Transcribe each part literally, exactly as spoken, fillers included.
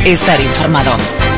estar informado.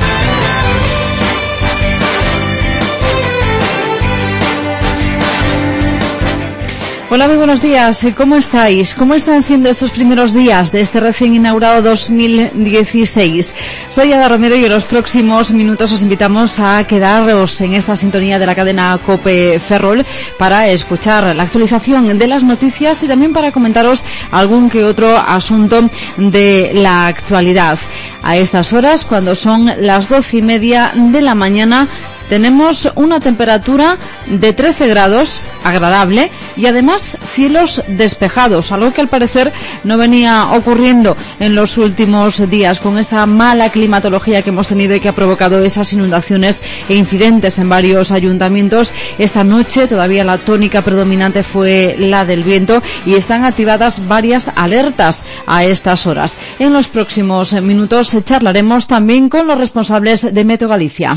Hola, muy buenos días. ¿Cómo estáis? ¿Cómo están siendo estos primeros días de este recién inaugurado dos mil dieciséis? Soy Ada Romero y en los próximos minutos os invitamos a quedaros en esta sintonía de la cadena COPE Ferrol para escuchar la actualización de las noticias y también para comentaros algún que otro asunto de la actualidad. A estas horas, cuando son las doce y media de la mañana, tenemos una temperatura de trece grados, agradable, y además cielos despejados, algo que al parecer no venía ocurriendo en los últimos días con esa mala climatología que hemos tenido y que ha provocado esas inundaciones e incidentes en varios ayuntamientos. Esta noche todavía la tónica predominante fue la del viento y están activadas varias alertas a estas horas. En los próximos minutos charlaremos también con los responsables de Meteo Galicia.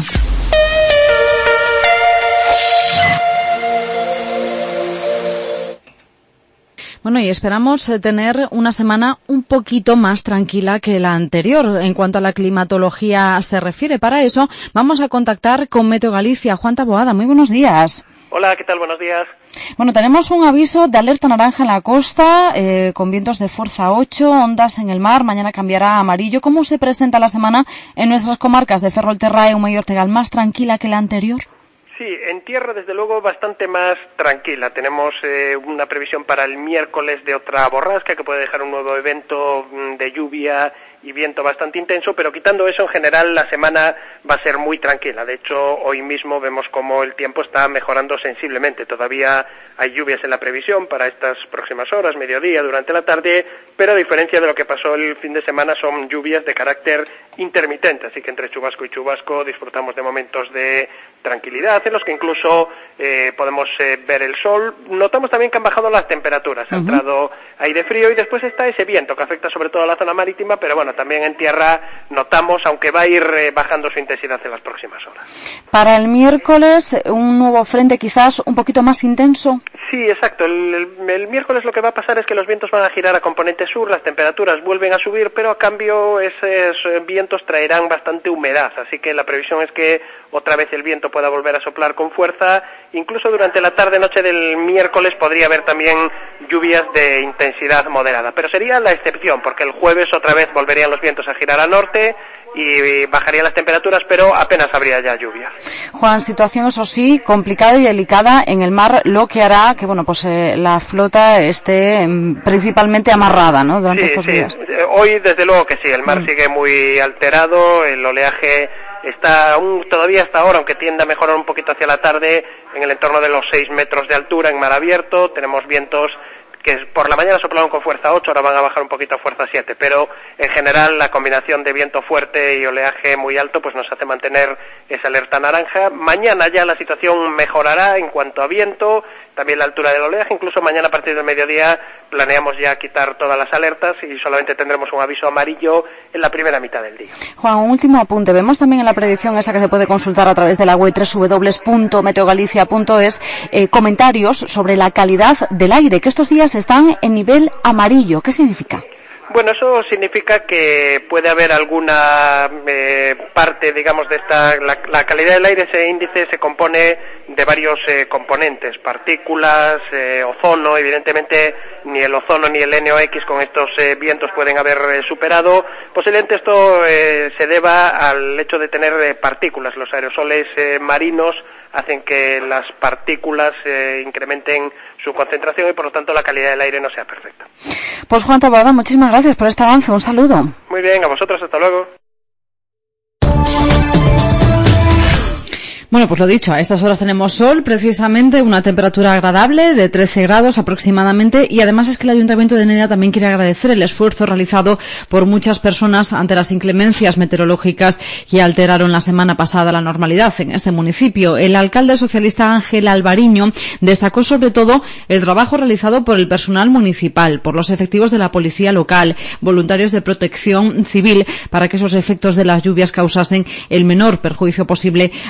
Bueno, y esperamos tener una semana un poquito más tranquila que la anterior en cuanto a la climatología se refiere. Para eso vamos a contactar con Meteo Galicia. Juan Taboada, muy buenos días. Hola, ¿qué tal? Buenos días. Bueno, tenemos un aviso de alerta naranja en la costa, eh, con vientos de fuerza ocho, ondas en el mar, mañana cambiará a amarillo. ¿Cómo se presenta la semana en nuestras comarcas de Ferrolterra, Euma y Ortegal? ¿Más tranquila que la anterior? Sí, en tierra desde luego bastante más tranquila. Tenemos eh, una previsión para el miércoles de otra borrasca que puede dejar un nuevo evento de lluvia y viento bastante intenso, pero quitando eso en general la semana va a ser muy tranquila. De hecho, hoy mismo vemos como el tiempo está mejorando sensiblemente. Todavía hay lluvias en la previsión para estas próximas horas, mediodía, durante la tarde, pero a diferencia de lo que pasó el fin de semana son lluvias de carácter intermitente, así que entre chubasco y chubasco disfrutamos de momentos de tranquilidad en los que incluso eh, podemos eh, ver el sol. Notamos también que han bajado las temperaturas, ha entrado aire frío y después está ese viento que afecta sobre todo a la zona marítima, pero bueno, también en tierra notamos, aunque va a ir eh, bajando su intensidad en las próximas horas. Para el miércoles, un nuevo frente quizás un poquito más intenso. Sí, exacto. El, el, el miércoles lo que va a pasar es que los vientos van a girar a componente sur, las temperaturas vuelven a subir, pero a cambio esos vientos traerán bastante humedad, así que la previsión es que otra vez el viento pueda volver a soplar con fuerza. Incluso durante la tarde-noche del miércoles podría haber también lluvias de intensidad moderada, pero sería la excepción, porque el jueves otra vez volverían los vientos a girar a norte y bajarían las temperaturas, pero apenas habría ya lluvias. Juan, situación eso sí complicada y delicada en el mar, lo que hará que bueno pues eh, la flota esté mm, principalmente amarrada, ¿no? Durante sí, estos sí. días. Hoy desde luego que sí, el mar mm. sigue muy alterado, el oleaje está aún todavía hasta ahora, aunque tiende a mejorar un poquito hacia la tarde, en el entorno de los seis metros de altura en mar abierto. Tenemos vientos que por la mañana soplaron con fuerza ocho, ahora van a bajar un poquito a fuerza siete, pero en general la combinación de viento fuerte y oleaje muy alto pues nos hace mantener esa alerta naranja. Mañana ya la situación mejorará en cuanto a viento, también la altura del oleaje, incluso mañana a partir del mediodía planeamos ya quitar todas las alertas y solamente tendremos un aviso amarillo en la primera mitad del día. Juan, un último apunte. Vemos también en la predicción esa que se puede consultar a través de la web doble u doble u doble u punto meteogalicia punto es eh, comentarios sobre la calidad del aire, que estos días están en nivel amarillo. ¿Qué significa? Bueno, eso significa que puede haber alguna eh, parte, digamos, de esta, la, la calidad del aire. Ese índice se compone de varios eh, componentes, partículas, eh, ozono. Evidentemente ni el ozono ni el N O X con estos eh, vientos pueden haber eh, superado. Posiblemente esto eh, se deba al hecho de tener eh, partículas. Los aerosoles eh, marinos hacen que las partículas eh, incrementen su concentración y por lo tanto la calidad del aire no sea perfecta. Pues Juan Taboada, muchísimas gracias por este avance, un saludo. Muy bien, a vosotros, hasta luego. Bueno, pues lo dicho, a estas horas tenemos sol, precisamente una temperatura agradable de trece grados aproximadamente, y además es que el Ayuntamiento de Neda también quiere agradecer el esfuerzo realizado por muchas personas ante las inclemencias meteorológicas que alteraron la semana pasada la normalidad en este municipio. El alcalde socialista Ángel Alvariño destacó sobre todo el trabajo realizado por el personal municipal, por los efectivos de la policía local, voluntarios de protección civil, para que esos efectos de las lluvias causasen el menor perjuicio posible a los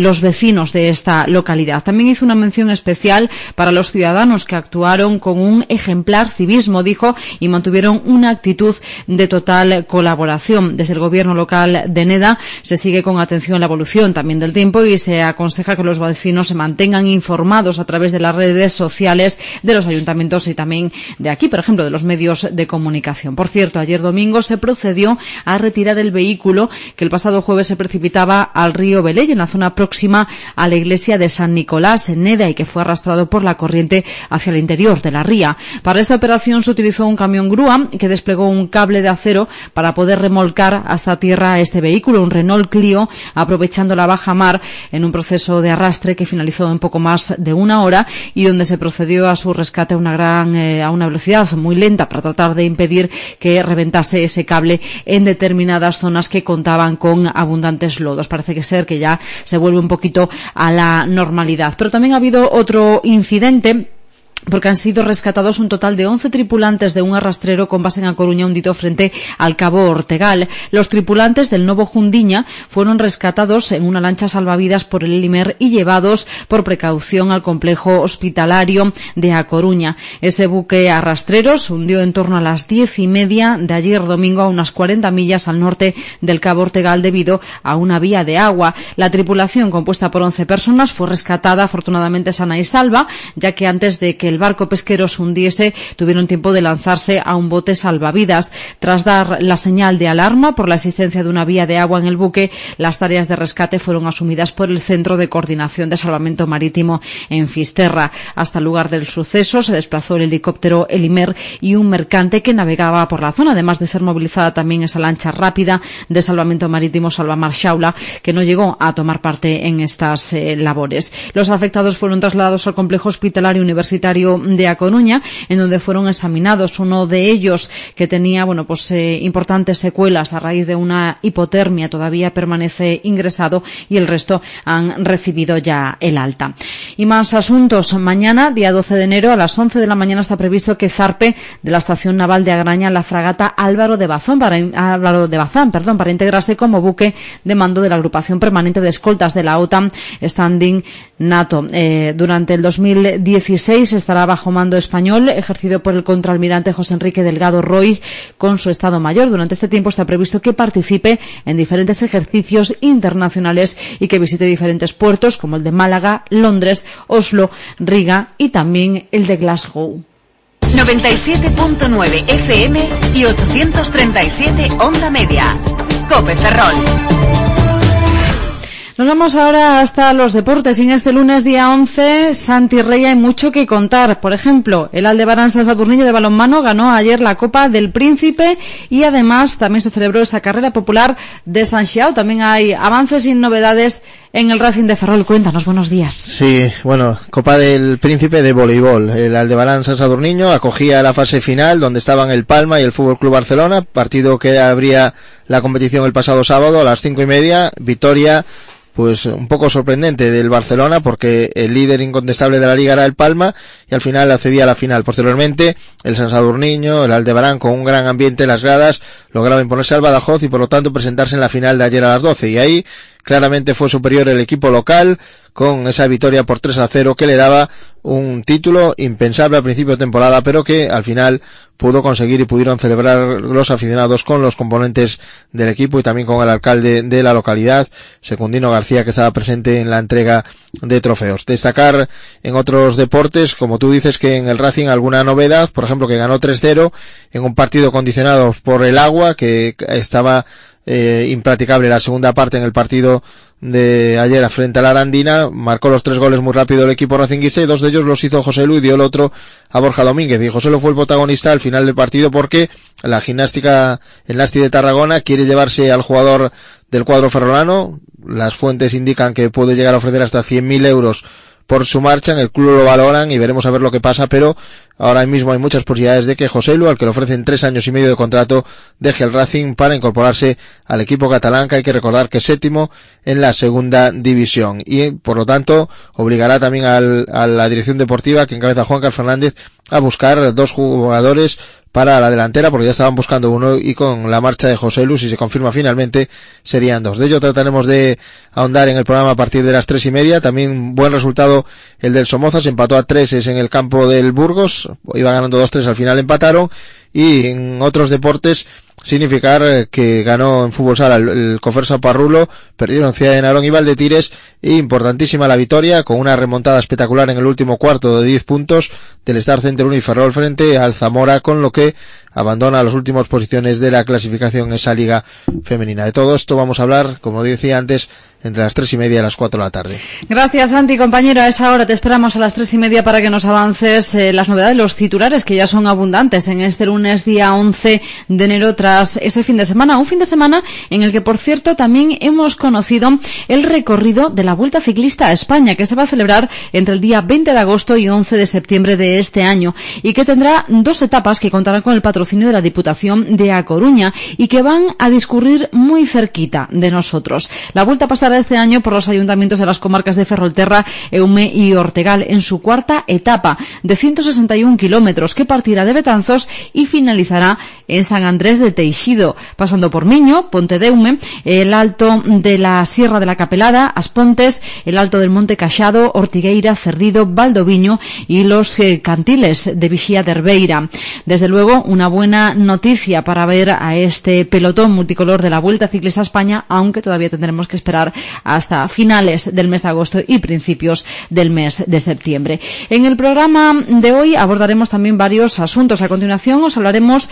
los vecinos de esta localidad. También hizo una mención especial para los ciudadanos que actuaron con un ejemplar civismo, dijo, y mantuvieron una actitud de total colaboración. Desde el gobierno local de Neda se sigue con atención la evolución también del tiempo y se aconseja que los vecinos se mantengan informados a través de las redes sociales de los ayuntamientos y también de aquí, por ejemplo, de los medios de comunicación. Por cierto, ayer domingo se procedió a retirar el vehículo que el pasado jueves se precipitaba al río Veley, en la zona próxima a la iglesia de San Nicolás, en Neda, y que fue arrastrado por la corriente hacia el interior de la ría. Para esta operación se utilizó un camión grúa que desplegó un cable de acero para poder remolcar hasta tierra este vehículo, un Renault Clio, aprovechando la baja mar en un proceso de arrastre que finalizó en poco más de una hora y donde se procedió a su rescate a una gran eh, a una velocidad muy lenta para tratar de impedir que reventase ese cable en determinadas zonas que contaban con abundantes lodos. Parece que ser que ya se vuelve un poquito a la normalidad. Pero también ha habido otro incidente, porque han sido rescatados un total de once tripulantes de un arrastrero con base en A Coruña hundido frente al Cabo Ortegal. Los tripulantes del Novo Jundiña fueron rescatados en una lancha salvavidas por el Elimer y llevados por precaución al complejo hospitalario de A Coruña. Ese buque arrastrero se hundió en torno a las diez y media de ayer domingo a unas cuarenta millas al norte del Cabo Ortegal debido a una vía de agua. La tripulación, compuesta por once personas, fue rescatada afortunadamente sana y salva, ya que antes de que el barco pesquero se hundiese tuvieron tiempo de lanzarse a un bote salvavidas. Tras dar la señal de alarma por la existencia de una vía de agua en el buque, las tareas de rescate fueron asumidas por el Centro de Coordinación de Salvamento Marítimo en Fisterra. Hasta el lugar del suceso se desplazó el helicóptero Elimer y un mercante que navegaba por la zona, además de ser movilizada también esa lancha rápida de salvamento marítimo Salvamar Xaula, que no llegó a tomar parte en estas eh, labores. Los afectados fueron trasladados al complejo hospitalario universitario de A Coruña, en donde fueron examinados. Uno de ellos, que tenía bueno pues eh, importantes secuelas a raíz de una hipotermia, todavía permanece ingresado y el resto han recibido ya el alta. Y más asuntos. Mañana, día doce de enero, a las once de la mañana está previsto que zarpe de la estación naval de Agraña la fragata Álvaro de Bazán para, Álvaro de Bazán, perdón, para integrarse como buque de mando de la agrupación permanente de escoltas de la OTAN Standing NATO. Eh, durante el dos mil dieciséis estará bajo mando español, ejercido por el contraalmirante José Enrique Delgado Roy con su Estado Mayor. Durante este tiempo está previsto que participe en diferentes ejercicios internacionales y que visite diferentes puertos como el de Málaga, Londres, Oslo, Riga y también el de Glasgow. noventa y siete punto nueve F M y ochocientos treinta y siete onda media. COPE Ferrol. Nos vamos ahora hasta los deportes. Y en este lunes, día once, Santi Rey, hay mucho que contar. Por ejemplo, el Aldebarán San Sadurniño de balonmano ganó ayer la Copa del Príncipe y además también se celebró esa carrera popular de San Xiao. También hay avances y novedades en el Racing de Ferrol. Cuéntanos, buenos días. Sí, bueno, Copa del Príncipe de voleibol. El Aldebarán San Sadurniño acogía la fase final donde estaban el Palma y el Fútbol Club Barcelona, partido que abría la competición el pasado sábado a las cinco y media. Victoria pues un poco sorprendente del Barcelona, porque el líder incontestable de la liga era el Palma y al final accedía a la final. Posteriormente el San Sadurniño, el Aldebarán, con un gran ambiente en las gradas, lograba imponerse al Badajoz y por lo tanto presentarse en la final de ayer a las doce, y ahí claramente fue superior el equipo local con esa victoria por tres a cero que le daba un título impensable al principio de temporada, pero que al final pudo conseguir y pudieron celebrar los aficionados con los componentes del equipo y también con el alcalde de la localidad, Secundino García, que estaba presente en la entrega de trofeos. Destacar en otros deportes, como tú dices, que en el Racing alguna novedad, por ejemplo que ganó tres cero en un partido condicionado por el agua, que estaba Eh, impracticable la segunda parte en el partido de ayer frente a la Arandina. Marcó los tres goles muy rápido el equipo racinguista y dos de ellos los hizo José Lu y dio el otro a Borja Domínguez, y José Lu fue el protagonista al final del partido porque la gimnástica en Lasti de Tarragona quiere llevarse al jugador del cuadro ferrolano. Las fuentes indican que puede llegar a ofrecer hasta cien mil euros por su marcha. En el club lo valoran y veremos a ver lo que pasa, pero ahora mismo hay muchas posibilidades de que José Lu, al que le ofrecen tres años y medio de contrato, deje el Racing para incorporarse al equipo catalán, que hay que recordar que es séptimo en la segunda división, y por lo tanto obligará también al, a la dirección deportiva que encabeza Juan Carlos Fernández a buscar dos jugadores para la delantera, porque ya estaban buscando uno, y con la marcha de José Lu, si se confirma finalmente, serían dos. De ello trataremos de ahondar en el programa a partir de las tres y media. También buen resultado el del Somoza, se empató a tres en el campo del Burgos, iba ganando dos tres, al final empataron. Y en otros deportes, significar que ganó en fútbol sala el, el Cofersa Parrulo, perdieron Ciudad de Narón y Valdetires, y importantísima la victoria con una remontada espectacular en el último cuarto de diez puntos del Star Center uno y Ferrol frente al Zamora, con lo que abandona las últimas posiciones de la clasificación en esa liga femenina. De todo esto vamos a hablar, como decía antes, entre las tres y media y las cuatro de la tarde. Gracias, Santi, compañero. A esa hora te esperamos a las tres y media para que nos avances eh, las novedades, los titulares, que ya son abundantes en este lunes día once de enero, tras ese fin de semana. Un fin de semana en el que, por cierto, también hemos conocido el recorrido de la Vuelta Ciclista a España, que se va a celebrar entre el día veinte de agosto y once de septiembre de este año, y que tendrá dos etapas que contarán con el patrocinio de la Diputación de A Coruña y que van a discurrir muy cerquita de nosotros. La Vuelta pasará este año por los ayuntamientos de las comarcas de Ferrolterra, Eume y Ortegal en su cuarta etapa de ciento sesenta y uno kilómetros, que partirá de Betanzos y finalizará en San Andrés de Teixido, pasando por Miño, Ponte de Eume, el alto de la Sierra de la Capelada, Aspontes, el alto del Monte Cachado, Ortigueira, Cerdido, Valdoviño y los eh, Cantiles de Vixía de Herbeira. Desde luego, una buena noticia para ver a este pelotón multicolor de la Vuelta Ciclista a España, aunque todavía tendremos que esperar hasta finales del mes de agosto y principios del mes de septiembre. En el programa de hoy abordaremos también varios asuntos. A continuación os hablaremos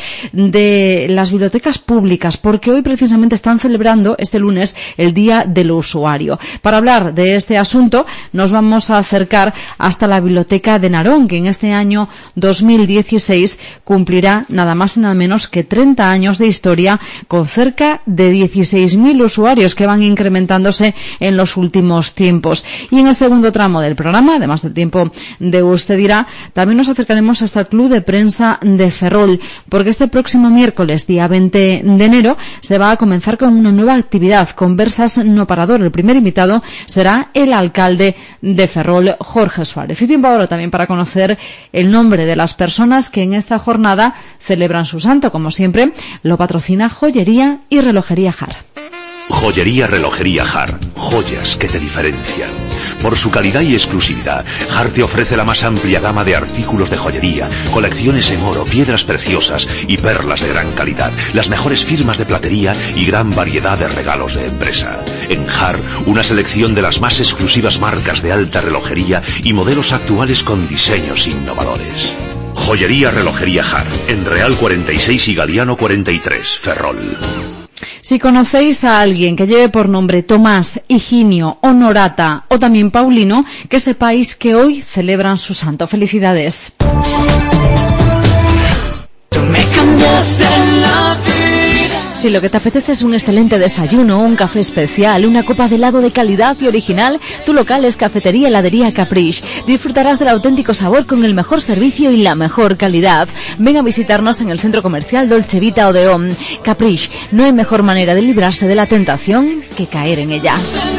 de las bibliotecas públicas, porque hoy precisamente están celebrando este lunes el Día del Usuario. Para hablar de este asunto nos vamos a acercar hasta la Biblioteca de Narón, que en este año dos mil dieciséis cumplirá nada más y nada menos que treinta años de historia, con cerca de dieciséis mil usuarios que van incrementándose en los últimos tiempos. Y en el segundo tramo del programa, además del tiempo de Usted Dirá, también nos acercaremos hasta el Club de Prensa de Ferrol, porque este próximo miércoles, día veinte de enero, se va a comenzar con una nueva actividad, Conversas No Parador. El primer invitado será el alcalde de Ferrol, Jorge Suárez. Y tiempo ahora también para conocer el nombre de las personas que en esta jornada celebran su santo. Como siempre, lo patrocina Joyería y Relojería Jar. Joyería Relojería Jar, joyas que te diferencian. Por su calidad y exclusividad, Jar te ofrece la más amplia gama de artículos de joyería, colecciones en oro, piedras preciosas y perlas de gran calidad, las mejores firmas de platería y gran variedad de regalos de empresa. En Jar, una selección de las más exclusivas marcas de alta relojería y modelos actuales con diseños innovadores. Joyería Relojería Jar, en Real cuarenta y seis y Galiano cuarenta y tres, Ferrol. Si conocéis a alguien que lleve por nombre Tomás, Higinio, Honorata o también Paulino, que sepáis que hoy celebran su santo. Felicidades. Tú me cambiaste la vida. Si lo que te apetece es un excelente desayuno, un café especial, una copa de helado de calidad y original, tu local es Cafetería Heladería Caprice. Disfrutarás del auténtico sabor con el mejor servicio y la mejor calidad. Ven a visitarnos en el centro comercial Dolce Vita Odeón. Caprice, no hay mejor manera de librarse de la tentación que caer en ella.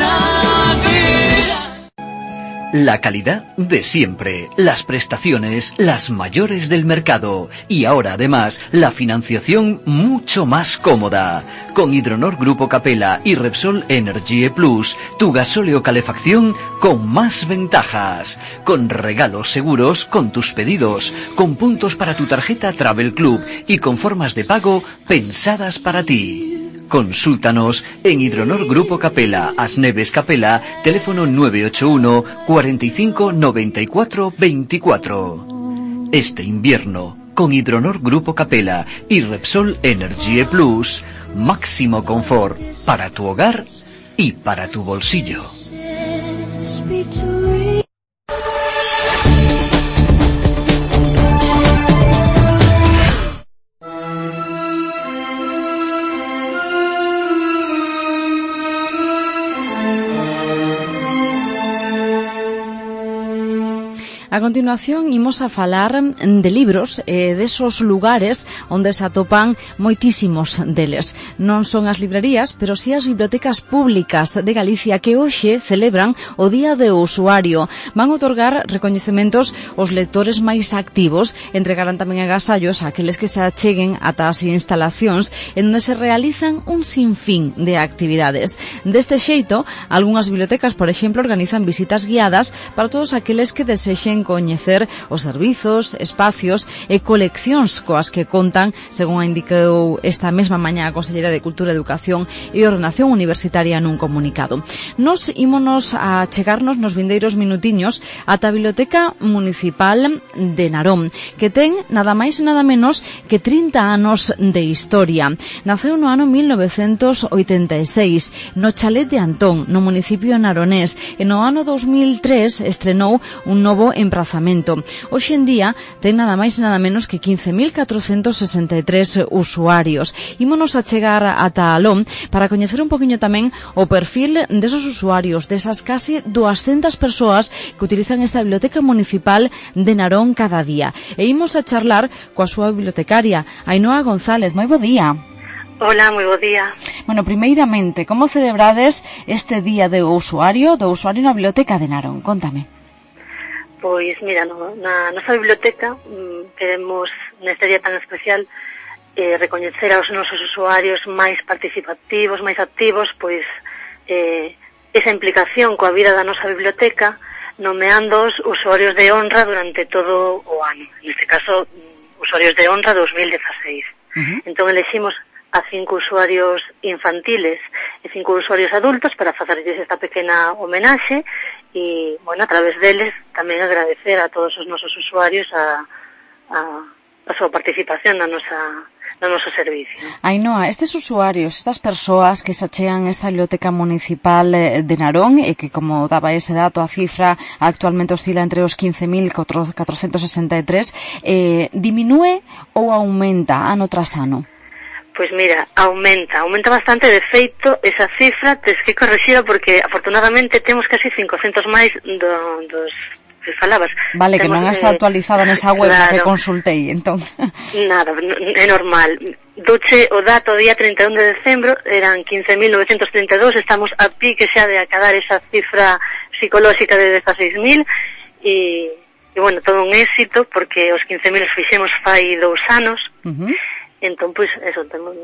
La calidad de siempre, las prestaciones las mayores del mercado y ahora además la financiación mucho más cómoda. Con Hidronor Grupo Capella y Repsol Energy Plus, tu gasóleo calefacción con más ventajas, con regalos seguros con tus pedidos, con puntos para tu tarjeta Travel Club y con formas de pago pensadas para ti. Consúltanos en Hidronor Grupo Capella, Asneves Capella, teléfono nueve ocho uno, cuarenta y cinco, noventa y cuatro, veinticuatro. Este invierno, con Hidronor Grupo Capella y Repsol Energy Plus, máximo confort para tu hogar y para tu bolsillo. A continuación imos a falar de libros e eh, desos lugares onde se atopan moitísimos deles. Non son as librerías, pero si as bibliotecas públicas de Galicia que hoxe celebran o Día do Usuario. Van otorgar recoñecementos aos lectores máis activos, entregarán tamén agasallos a aqueles que se acheguen ata as instalacións en onde se realizan un sinfín de actividades. Deste xeito, algunhas bibliotecas, por exemplo, organizan visitas guiadas para todos aqueles que desexen coñecer os servizos, espacios e coleccións coas que contan, según a indicou esta mesma mañá a Conselleira de Cultura, Educación e Ordenación Universitaria nun comunicado. Nos ímonos a chegarnos nos vindeiros minutiños ata a Biblioteca Municipal de Narón, que ten nada máis e nada menos que trinta anos de historia. Naceu no ano mil novecentos oitenta e seis, no chalet de Antón, no municipio naronés, e no ano dos mil tres estrenou un novo emprazamento. Hoxe en día ten nada máis e nada menos que quince mil catrocentos sesenta e tres usuarios. Ímonos a chegar ata alón para coñecer un poquinho tamén o perfil desos usuarios, desas casi duascentas persoas que utilizan esta biblioteca municipal de Narón cada día. E imos a charlar coa súa bibliotecaria, Ainhoa González. Moi bo día. Hola, moi bo día. Bueno, primeiramente, como celebrades este Día do Usuario, do usuario na Biblioteca de Narón? Contame. Pois, mira, no, na nosa biblioteca mmm, queremos, neste día tan especial, eh, recoñecer aos nosos usuarios máis participativos, máis activos, pois eh, esa implicación coa vida da nosa biblioteca, nomeando os usuarios de honra durante todo o ano. Neste caso, usuarios de honra dos mil dezaseis. Uh-huh. Entón, elegimos a cinco usuarios infantiles e cinco usuarios adultos para facerlles esta pequena homenaxe e, bueno, a través deles tamén agradecer a todos os nosos usuarios a, a, a súa participación na nosa, no noso servicio. Ainhoa, estes usuarios, estas persoas que se achegan esta biblioteca municipal de Narón e que, como daba ese dato, a cifra actualmente oscila entre os quince mil catrocentos sesenta e tres, eh, diminúe ou aumenta ano tras ano? Pois mira, aumenta, aumenta bastante. De feito, esa cifra tes que corrixira porque afortunadamente temos casi cincocentos máis do, dos que falabas. Vale, temos, que non está actualizada nesa web claro, que consultei, entón. Nada, é normal. Duche o dato día trinta e un de decembro, eran quince mil novecentos trinta e dous, estamos a pique xa de acadar esa cifra psicolóxica de dezaseis mil e, e bueno, todo un éxito porque os quince mil os fixemos fai dous anos. Uh-huh. Entón, pois, eso, temos,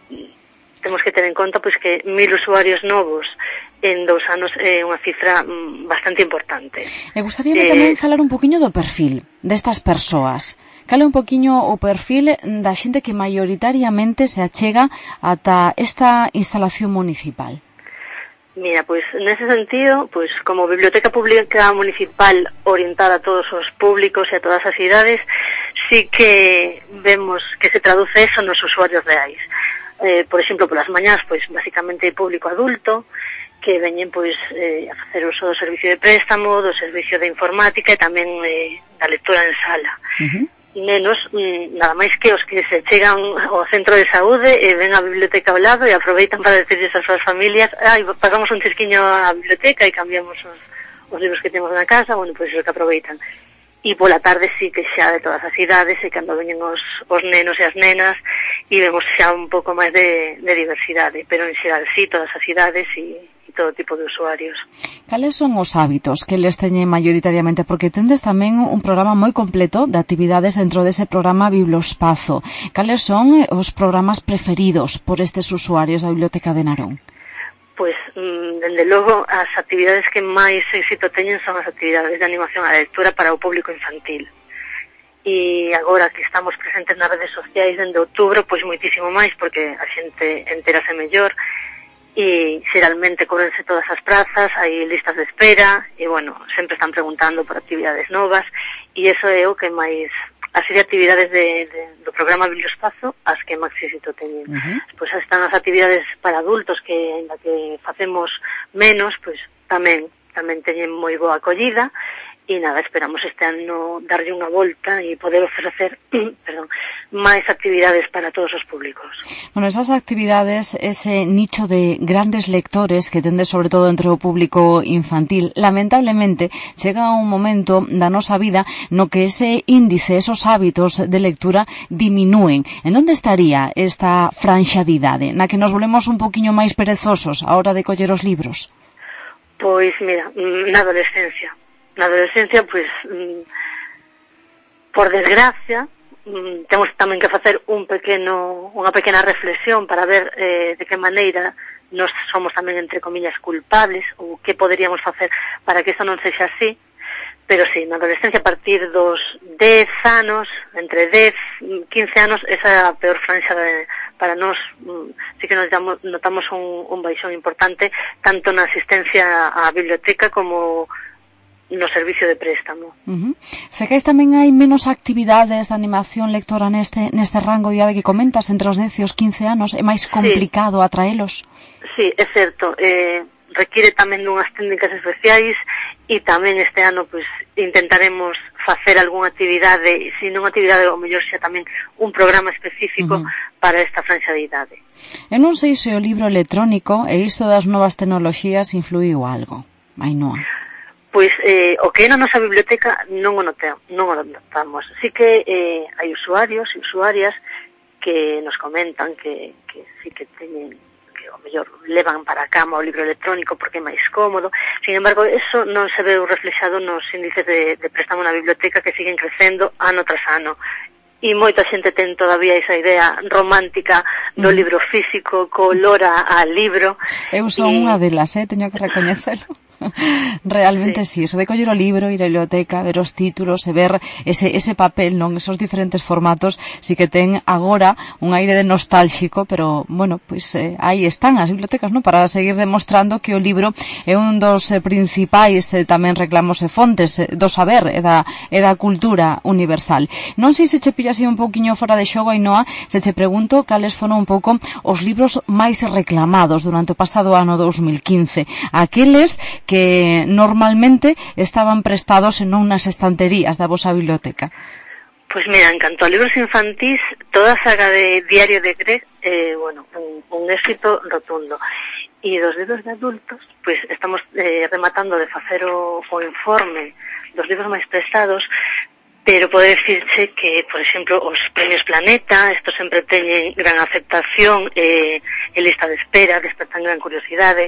temos que ter en conta pois que mil usuarios novos en dous anos é unha cifra mm, bastante importante. Me gustaría eh, tamén falar un poquinho do perfil destas persoas. Cal é un poquinho o perfil da xente que maioritariamente se achega ata esta instalación municipal? Mira, pois, nese sentido, pois, como biblioteca pública municipal orientada a todos os públicos e a todas as idades, sí que vemos que se traduce eso nos usuarios reais. Eh, por exemplo, polas mañás, pois, basicamente público adulto, que veñen, pois, eh, a facer uso do servicio de préstamo, do servicio de informática e tamén eh, da lectura en sala. Uh-huh. Nenos, nada máis que os que se chegan ao centro de saúde e ven a biblioteca ao lado e aproveitan para decirles ás súas familias ai, pagamos un chisquiño á biblioteca e cambiamos os, os libros que temos na casa, bueno, pois pues, os que aproveitan. E pola tarde sí que xa de todas as idades e cando veñen os, os nenos e as nenas e vemos xa un pouco máis de, de diversidade, pero en xeral sí, todas as idades e todo tipo de usuarios. Cales son os hábitos que les teñen maioritariamente? Porque tendes tamén un programa moi completo de actividades dentro dese programa Bibliospazo. Cales son os programas preferidos por estes usuarios da Biblioteca de Narón? Pois, dende logo, as actividades que máis éxito teñen son as actividades de animación á lectura para o público infantil. E agora que estamos presentes nas redes sociais dende outubro, pois moitísimo máis, porque a xente entérase mellor, e xeralmente cobrense todas as prazas, hai listas de espera e, bueno, sempre están preguntando por actividades novas e iso é o que máis, así de actividades de, de, do programa Bibliospazo, as que máis éxito teñen. Uh-huh. Pois están as actividades para adultos que, ainda que facemos menos, pois tamén tamén teñen moi boa acollida e nada, esperamos este ano darlle unha volta e poder ofrecer perdón, máis actividades para todos os públicos. Bueno, esas actividades, ese nicho de grandes lectores que tende sobre todo entre o público infantil, lamentablemente chega un momento da nosa vida no que ese índice, esos hábitos de lectura diminúen. En onde estaría esta franxa de idade na que nos volvemos un poquinho máis perezosos a hora de coller os libros? Pois mira, na adolescencia Na adolescencia, pois, mm, por desgracia, mm, temos tamén que facer un pequeno, unha pequena reflexión para ver eh, de que maneira nos somos tamén, entre comillas, culpables, ou que poderíamos facer para que isto non sexa así. Pero sí, na adolescencia, a partir dos dez anos, entre dez e quince anos, esa é a peor franxa de, para nós. Mm, sí que nos damos, notamos un, un baixón importante, tanto na asistencia á biblioteca como no servicio de préstamo. Uh-huh. Secais tamén hai menos actividades de animación lectora neste neste rango de idade que comentas, entre os dez e os quince anos, é máis complicado sí. atraelos? Sí, é certo, eh, requiere tamén dunhas técnicas especiais e tamén este ano pois intentaremos facer algunha actividade, e se non actividade, ao mellor xa tamén un programa específico uh-huh. para esta franxa de idade. Eu non sei se o libro electrónico e isto das novas tecnoloxías influiu algo, Ainhoa. Pois eh, o que é na nosa biblioteca non o notamos, non o notamos. Sí que eh, hai usuarios e usuarias que nos comentan que, que sí que teñen, que o mellor levan para a cama o libro electrónico porque é máis cómodo. Sin embargo, eso non se ve reflexado nos índices de, de préstamo na biblioteca, que siguen crecendo ano tras ano. E moita xente ten todavía esa idea romántica do mm. libro físico, co olor al libro. Eu son e... unha delas, eh? Teño que recoñecelo. Realmente sí. sí, eso de coller o libro, ir á biblioteca, ver os títulos e ver ese, ese papel, non, esos diferentes formatos, sí que ten agora un aire de nostálxico, pero, bueno, pois pues, eh, aí están as bibliotecas, non, para seguir demostrando que o libro é un dos eh, principais eh, tamén reclamos e fontes eh, do saber e da, e da cultura universal. Non sei se che pillas un pouquiño fora de xogo, Ainhoa, se che pregunto cales foron un pouco os libros máis reclamados durante o pasado ano dos mil quince, aqueles que normalmente estaban prestados e non nas estanterías da vosa biblioteca. Pois mira, en canto a libros infantís, toda a saga de Diario de Greg, eh, bueno, un, un éxito rotundo. E dos libros de adultos, pois estamos eh, rematando de facer o, o informe dos libros máis prestados, pero pode decirse que, por exemplo, os premios Planeta, estos sempre teñen gran aceptación e eh, lista de espera, despertan gran curiosidade.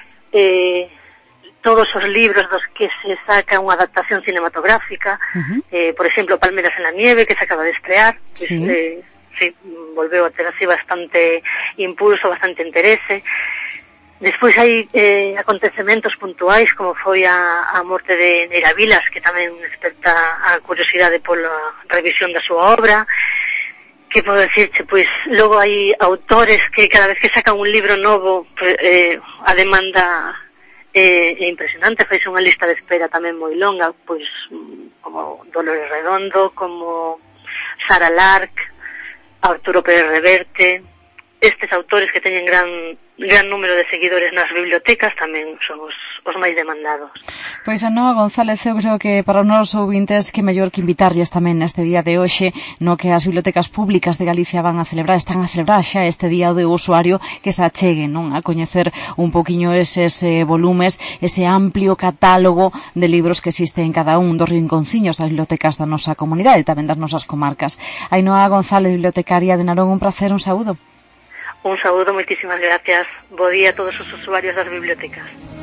Eh, todos os libros dos que se saca unha adaptación cinematográfica, uh-huh. eh, por exemplo, Palmeras en la nieve, que se acaba de estrear, sí. eh, sí, volveu a ter así bastante impulso, bastante interese. Despois hai eh, acontecementos puntuais, como foi a, a morte de Neira Vilas, que tamén desperta a curiosidade pola revisión da súa obra. Que podo decirche, pois logo hai autores que cada vez que sacan un libro novo, pues, eh, a demanda é eh, impresionante, fais unha lista de espera tamén moi longa, pois como Dolores Redondo, como Sara Lark, Arturo Pérez Reverte. Estes autores que teñen gran gran número de seguidores nas bibliotecas tamén son os, os máis demandados. Pois Ainhoa González, eu creo que para os nosos ouvintes que mellor que invitarlles tamén neste día de hoxe, no que as bibliotecas públicas de Galicia van a celebrar, están a celebrar xa este día do usuario, que se acheguen, non, a coñecer un poquiño eses eh, volumes, ese amplio catálogo de libros que existe en cada un dos rinconciños das bibliotecas da nosa comunidade e tamén das nosas comarcas. Ainhoa González, bibliotecaria de Narón, un placer, un saúdo. Un saúdo, moitísimas gracias. Bo día a todos os usuarios das bibliotecas.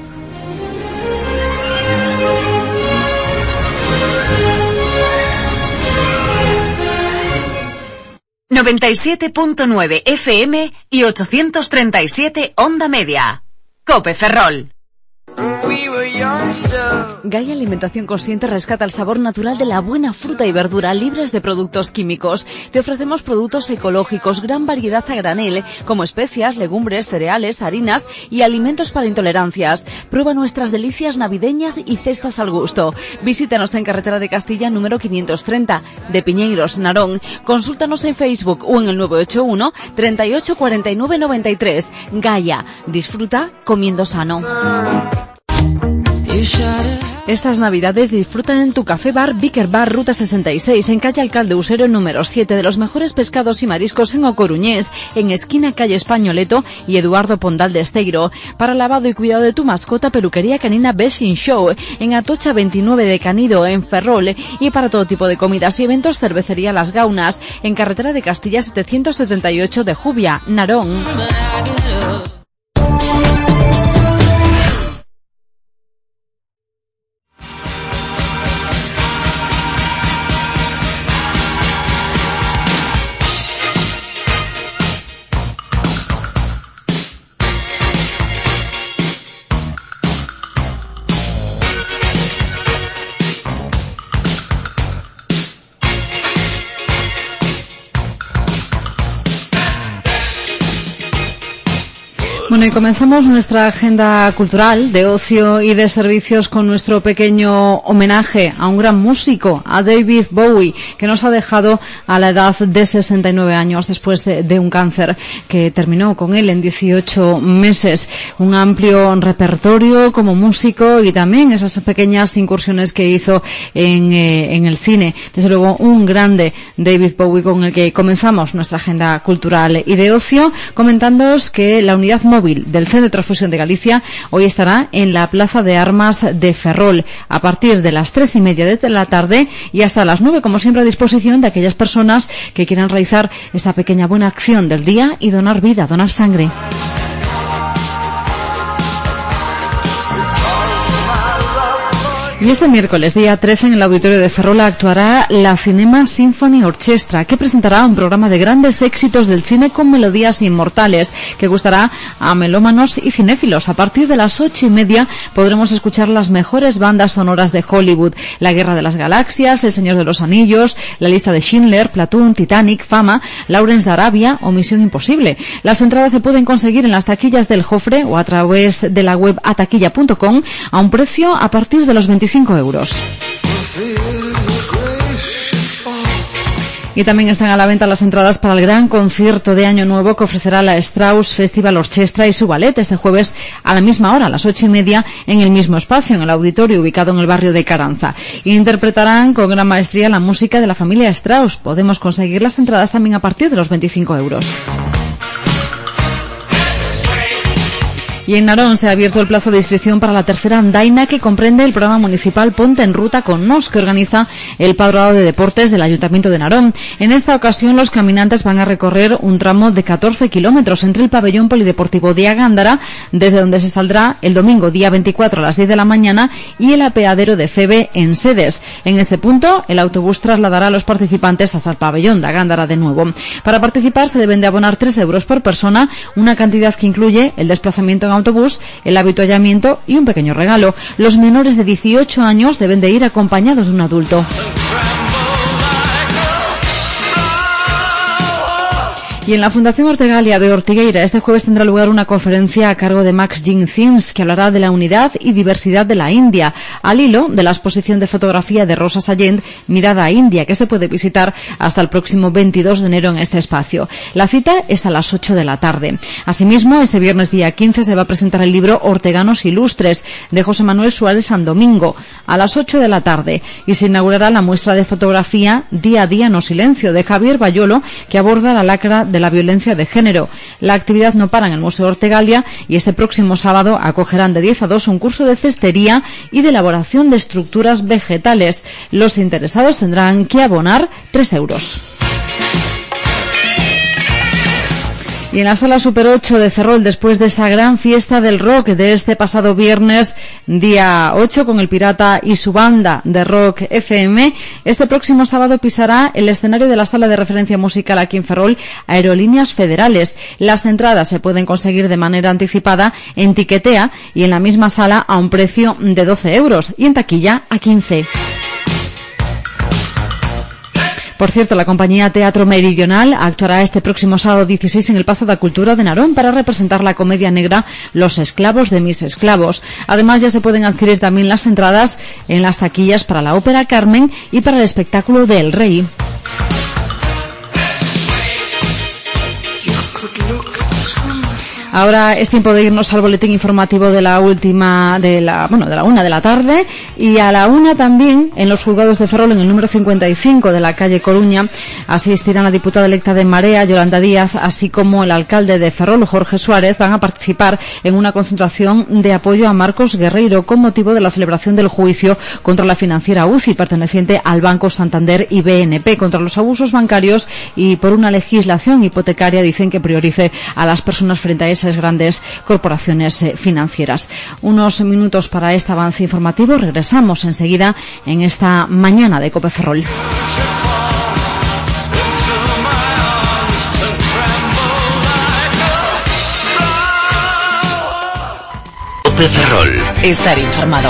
noventa y siete punto nueve F M y ochocientos treinta y siete Onda Media. Cope Ferrol. Gaia Alimentación Consciente rescata el sabor natural de la buena fruta y verdura libres de productos químicos. Te ofrecemos productos ecológicos, gran variedad a granel, como especias, legumbres, cereales, harinas y alimentos para intolerancias. Prueba nuestras delicias navideñas y cestas al gusto. Visítanos en Carretera de Castilla número quinientos treinta, de Piñeiros, Narón. Consúltanos en Facebook o en el nueve ocho uno, treinta y ocho, cuarenta y nueve, noventa y tres. Gaia, disfruta comiendo sano. You shut it. Estas navidades disfrutan en tu café bar Vicker Bar Ruta sesenta y seis en calle Alcalde Usero número siete de los mejores pescados y mariscos en O Coruñés, en esquina calle Españoleto y Eduardo Pondal de Esteiro. Para lavado y cuidado de tu mascota, peluquería canina Beshing Show en Atocha veintinueve de Canido en Ferrol, y para todo tipo de comidas y eventos, cervecería Las Gaunas en carretera de Castilla setecientos setenta y ocho de Jubia, Narón. Bueno, y comenzamos nuestra agenda cultural de ocio y de servicios con nuestro pequeño homenaje a un gran músico, a David Bowie, que nos ha dejado a la edad de sesenta y nueve años después de, de un cáncer que terminó con él en dieciocho meses. Un amplio repertorio como músico y también esas pequeñas incursiones que hizo en, eh, en el cine. Desde luego, un grande David Bowie con el que comenzamos nuestra agenda cultural y de ocio, comentándoos que la unidad móvil del Centro de Transfusión de Galicia hoy estará en la Plaza de Armas de Ferrol a partir de las tres y media de la tarde y hasta las nueve, como siempre, a disposición de aquellas personas que quieran realizar esa pequeña buena acción del día y donar vida, donar sangre. Y este miércoles, día trece, en el Auditorio de Ferrol actuará la Cinema Symphony Orchestra, que presentará un programa de grandes éxitos del cine con melodías inmortales, que gustará a melómanos y cinéfilos. A partir de las ocho y media podremos escuchar las mejores bandas sonoras de Hollywood: La Guerra de las Galaxias, El Señor de los Anillos, La Lista de Schindler, Platoon, Titanic, Fama, Lawrence de Arabia o Misión Imposible. Las entradas se pueden conseguir en las taquillas del Jofre o a través de la web ataquilla punto com a un precio a partir de los veinticinco euros. Y también están a la venta las entradas para el gran concierto de Año Nuevo que ofrecerá la Strauss Festival Orchestra y su ballet este jueves a la misma hora, a las ocho y media, en el mismo espacio, en el auditorio ubicado en el barrio de Caranza. Interpretarán con gran maestría la música de la familia Strauss. Podemos conseguir las entradas también a partir de los veinticinco euros. Y en Narón se ha abierto el plazo de inscripción para la tercera andaina, que comprende el programa municipal Ponte en Ruta con Nos, que organiza el Padroado de Deportes del Ayuntamiento de Narón. En esta ocasión, los caminantes van a recorrer un tramo de catorce kilómetros entre el pabellón polideportivo de Agándara, desde donde se saldrá el domingo día veinticuatro a las diez de la mañana, y el apeadero de Febe en Sedes. En este punto, el autobús trasladará a los participantes hasta el pabellón de Agándara de nuevo. Para participar se deben de abonar tres euros por persona, una cantidad que incluye el desplazamiento en autobús, el avituallamiento y un pequeño regalo. Los menores de dieciocho años deben de ir acompañados de un adulto. Y en la Fundación Ortegalia de Ortigueira este jueves tendrá lugar una conferencia a cargo de Max Jenkins, que hablará de la unidad y diversidad de la India, al hilo de la exposición de fotografía de Rosa Sallent, Mirada a India, que se puede visitar hasta el próximo veintidós de enero en este espacio. La cita es a las ocho de la tarde. Asimismo, este viernes día quince se va a presentar el libro Orteganos Ilustres, de José Manuel Suárez San Domingo, a las ocho de la tarde, y se inaugurará la muestra de fotografía Día a Día No Silencio, de Javier Bayolo, que aborda la lacra de la violencia de género. La actividad no para en el Museo Ortegalia y este próximo sábado acogerán de diez a dos un curso de cestería y de elaboración de estructuras vegetales. Los interesados tendrán que abonar tres euros. Y en la Sala Super ocho de Ferrol, después de esa gran fiesta del rock de este pasado viernes, día ocho, con el Pirata y su banda de rock F M, este próximo sábado pisará el escenario de la Sala de Referencia Musical aquí en Ferrol, Aerolíneas Federales. Las entradas se pueden conseguir de manera anticipada en Tiquetea y en la misma sala a un precio de doce euros y en taquilla a quince. Por cierto, la compañía Teatro Meridional actuará este próximo sábado dieciséis en el Pazo da Cultura de Narón para representar la comedia negra Los esclavos de mis esclavos. Además, ya se pueden adquirir también las entradas en las taquillas para la ópera Carmen y para el espectáculo de El Rey. Ahora es tiempo de irnos al boletín informativo de la última, de la, bueno, de la una de la tarde, y a la una también en los juzgados de Ferrol, en el número cincuenta y cinco de la calle Coruña, asistirán la diputada electa de Marea, Yolanda Díaz, así como el alcalde de Ferrol, Jorge Suárez. Van a participar en una concentración de apoyo a Marcos Guerreiro con motivo de la celebración del juicio contra la financiera U C I, perteneciente al Banco Santander y B N P, contra los abusos bancarios y por una legislación hipotecaria, dicen, que priorice a las personas frente a esas grandes corporaciones eh, financieras. Unos minutos para este avance informativo. Regresamos enseguida en esta mañana de COPE Ferrol. COPE Ferrol. Estar informado.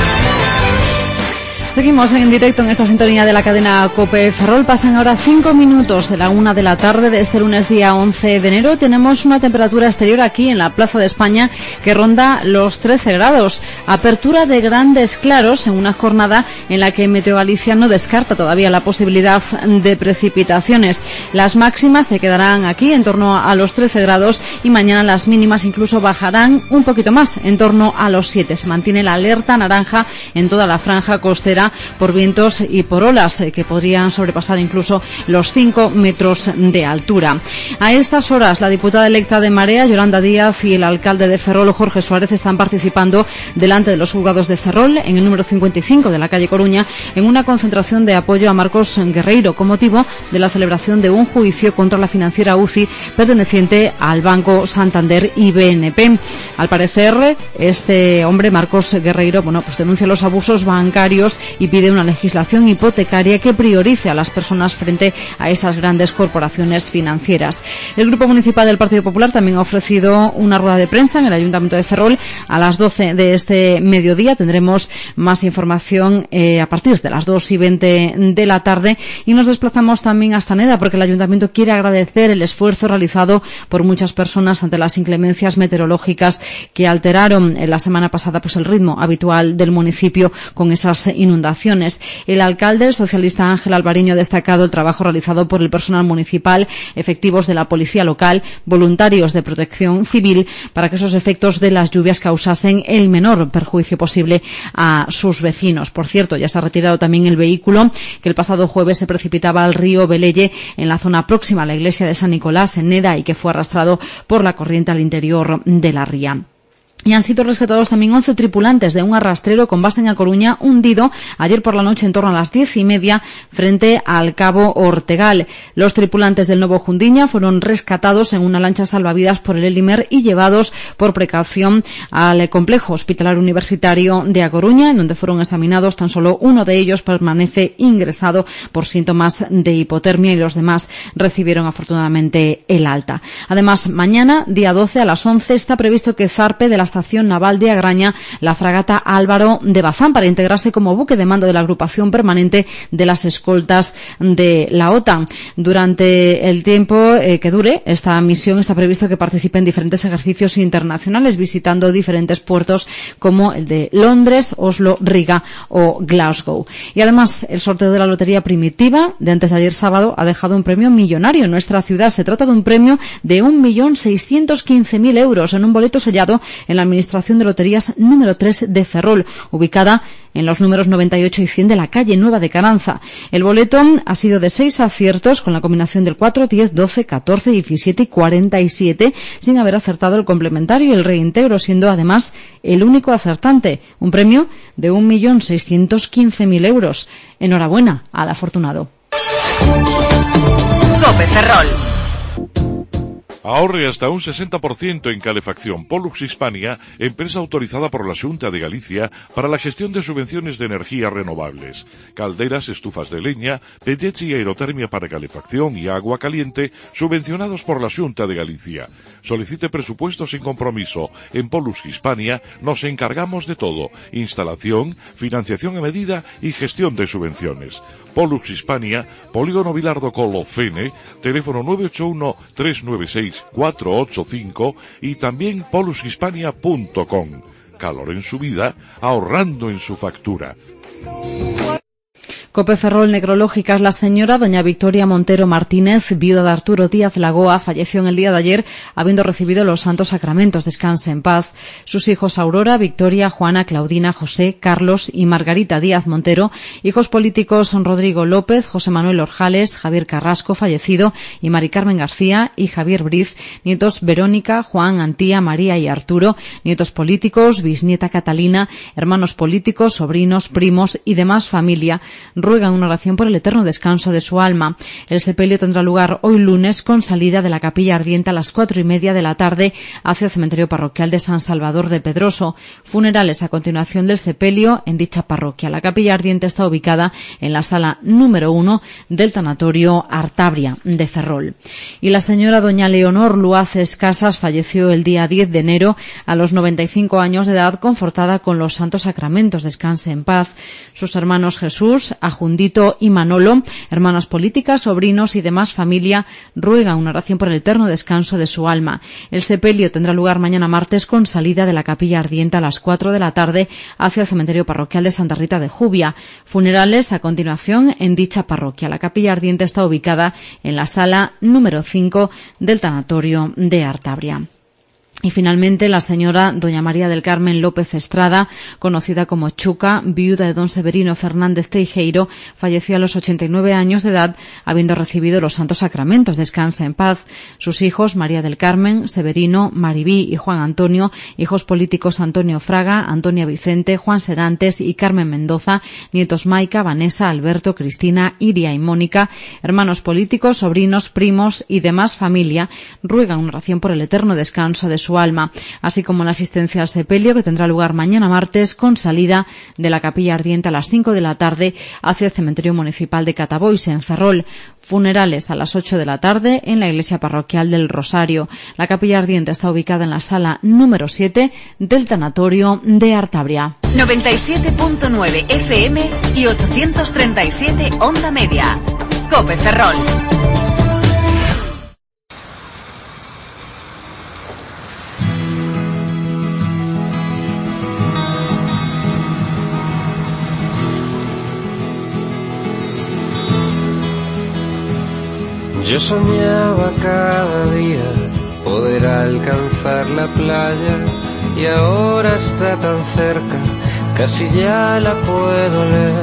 Seguimos en directo en esta sintonía de la cadena COPE Ferrol. Pasan ahora cinco minutos de la una de la tarde de este lunes día once de enero. Tenemos una temperatura exterior aquí en la Plaza de España que ronda los trece grados. Apertura de grandes claros en una jornada en la que Meteo Galicia no descarta todavía la posibilidad de precipitaciones. Las máximas se quedarán aquí en torno a los trece grados y mañana las mínimas incluso bajarán un poquito más, en torno a los siete. Se mantiene la alerta naranja en toda la franja costera por vientos y por olas eh, que podrían sobrepasar incluso los cinco metros de altura. A estas horas, la diputada electa de Marea, Yolanda Díaz, y el alcalde de Ferrol, Jorge Suárez, están participando delante de los juzgados de Ferrol, en el número cincuenta y cinco de la calle Coruña, en una concentración de apoyo a Marcos Guerreiro con motivo de la celebración de un juicio contra la financiera U C I, perteneciente al Banco Santander y B N P. Al parecer, este hombre, Marcos Guerreiro, bueno, pues denuncia los abusos bancarios y pide una legislación hipotecaria que priorice a las personas frente a esas grandes corporaciones financieras. El Grupo Municipal del Partido Popular también ha ofrecido una rueda de prensa en el Ayuntamiento de Ferrol a las doce de este mediodía. Tendremos más información eh, a partir de las dos y veinte de la tarde, y nos desplazamos también hasta Neda porque el Ayuntamiento quiere agradecer el esfuerzo realizado por muchas personas ante las inclemencias meteorológicas que alteraron en la semana pasada pues el ritmo habitual del municipio con esas inundaciones. El alcalde, el socialista Ángel Alvariño, ha destacado el trabajo realizado por el personal municipal, efectivos de la policía local, voluntarios de protección civil, para que esos efectos de las lluvias causasen el menor perjuicio posible a sus vecinos. Por cierto, ya se ha retirado también el vehículo que el pasado jueves se precipitaba al río Velelle en la zona próxima a la iglesia de San Nicolás, en Neda, y que fue arrastrado por la corriente al interior de la ría. Y han sido rescatados también once tripulantes de un arrastrero con base en A Coruña, hundido ayer por la noche en torno a las diez y media frente al Cabo Ortegal. Los tripulantes del Novo Jundiña fueron rescatados en una lancha salvavidas por el Elimer y llevados por precaución al complejo hospitalario universitario de A Coruña, en donde fueron examinados. Tan solo uno de ellos permanece ingresado por síntomas de hipotermia y los demás recibieron afortunadamente el alta. Además, mañana, día doce, a las once, está previsto que zarpe de la estación naval de Agraña la fragata Álvaro de Bazán para integrarse como buque de mando de la agrupación permanente de las escoltas de la OTAN. Durante el tiempo eh, que dure esta misión está previsto que participe en diferentes ejercicios internacionales, visitando diferentes puertos como el de Londres, Oslo, Riga o Glasgow. Y además, el sorteo de la lotería primitiva de antes de ayer sábado ha dejado un premio millonario en nuestra ciudad. Se trata de un premio de un millón seiscientos quince mil euros en un boleto sellado en la Administración de Loterías número tres de Ferrol, ubicada en los números noventa y ocho y cien de la calle Nueva de Caranza. El boleto ha sido de seis aciertos con la combinación del cuatro, diez, doce, catorce, diecisiete y cuarenta y siete, sin haber acertado el complementario y el reintegro, siendo además el único acertante. Un premio de un millón seiscientos quince mil euros. Enhorabuena al afortunado. COPE Ferrol. Ahorre hasta un sesenta por ciento en calefacción. Pollux Hispania, empresa autorizada por la Xunta de Galicia para la gestión de subvenciones de energías renovables. Calderas, estufas de leña, pellets y aerotermia para calefacción y agua caliente, subvencionados por la Xunta de Galicia. Solicite presupuesto sin compromiso. En Pollux Hispania nos encargamos de todo: instalación, financiación a medida y gestión de subvenciones. Pollux Hispania, Polígono Vilardo Colo, Fene, teléfono nueve ocho uno, tres nueve seis, cuatro ocho cinco y también pollux hispania punto com. Calor en su vida, ahorrando en su factura. Cope Ferrol Necrológicas. La señora doña Victoria Montero Martínez, viuda de Arturo Díaz Lagoa, falleció en el día de ayer habiendo recibido los santos sacramentos. Descanse en paz. Sus hijos Aurora, Victoria, Juana, Claudina, José, Carlos y Margarita Díaz Montero. Hijos políticos son Rodrigo López, José Manuel Orjales, Javier Carrasco, fallecido, y Mari Carmen García y Javier Briz. Nietos Verónica, Juan, Antía, María y Arturo. Nietos políticos, bisnieta Catalina, hermanos políticos, sobrinos, primos y demás familia ruegan una oración por el eterno descanso de su alma. El sepelio tendrá lugar hoy lunes con salida de la capilla ardiente a las cuatro y media de la tarde hacia el cementerio parroquial de San Salvador de Pedroso. Funerales a continuación del sepelio en dicha parroquia. La capilla ardiente está ubicada en la sala número uno del tanatorio Artabria de Ferrol. Y la señora doña Leonor Luaces Casas falleció el día diez de enero a los noventa y cinco años de edad, confortada con los santos sacramentos. Descanse en paz. Sus hermanos Jesús, Ajundito y Manolo, hermanas políticas, sobrinos y demás familia ruegan una oración por el eterno descanso de su alma. El sepelio tendrá lugar mañana martes con salida de la capilla ardiente a las cuatro de la tarde hacia el cementerio parroquial de Santa Rita de Jubia. Funerales a continuación en dicha parroquia. La capilla ardiente está ubicada en la sala número cinco del tanatorio de Artabria. Y finalmente la señora doña María del Carmen López Estrada, conocida como Chuca, viuda de don Severino Fernández Teijeiro, falleció a los ochenta y nueve años de edad habiendo recibido los santos sacramentos. Descansa en paz. Sus hijos María del Carmen, Severino, Maribí y Juan Antonio, hijos políticos Antonio Fraga, Antonia Vicente, Juan Serantes y Carmen Mendoza, nietos Maica, Vanessa, Alberto, Cristina, Iria y Mónica, hermanos políticos, sobrinos, primos y demás familia ruegan una oración por el eterno descanso de su su alma, así como la asistencia al sepelio que tendrá lugar mañana martes con salida de la capilla ardiente a las cinco de la tarde hacia el cementerio municipal de Catabois en Ferrol. Funerales a las ocho de la tarde en la iglesia parroquial del Rosario. La capilla ardiente está ubicada en la sala número siete del tanatorio de Artabria. noventa y siete punto nueve F M y ochocientos treinta y siete onda media. Cope Ferrol. Yo soñaba cada día poder alcanzar la playa y ahora está tan cerca, casi ya la puedo leer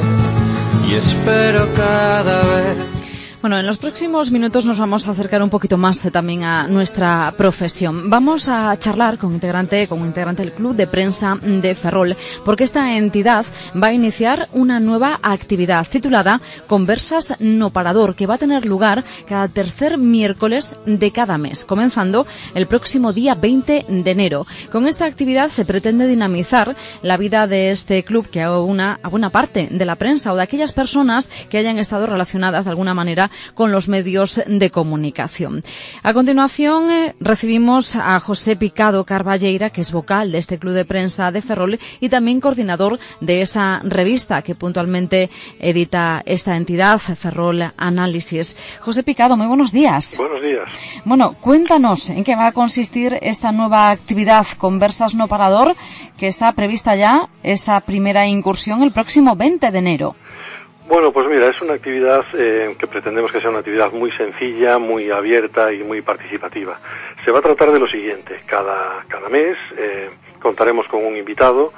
y espero cada vez. Bueno, en los próximos minutos nos vamos a acercar un poquito más eh, también a nuestra profesión. Vamos a charlar con integrante, con un integrante del Club de Prensa de Ferrol, porque esta entidad va a iniciar una nueva actividad titulada Conversas No Parador, que va a tener lugar cada tercer miércoles de cada mes, comenzando el próximo día veinte de enero. Con esta actividad se pretende dinamizar la vida de este club que a una, a buena parte de la prensa o de aquellas personas que hayan estado relacionadas de alguna manera con los medios de comunicación. A continuación eh, recibimos a José Picado Carballeira, que es vocal de este Club de Prensa de Ferrol y también coordinador de esa revista que puntualmente edita esta entidad, Ferrol Análisis. José Picado, muy buenos días. Buenos días. Bueno, cuéntanos en qué va a consistir esta nueva actividad Conversas No Parador, que está prevista ya esa primera incursión el próximo veinte de enero. Bueno, pues mira, es una actividad eh, que pretendemos que sea una actividad muy sencilla, muy abierta y muy participativa. Se va a tratar de lo siguiente: cada, cada mes eh, contaremos con un invitado,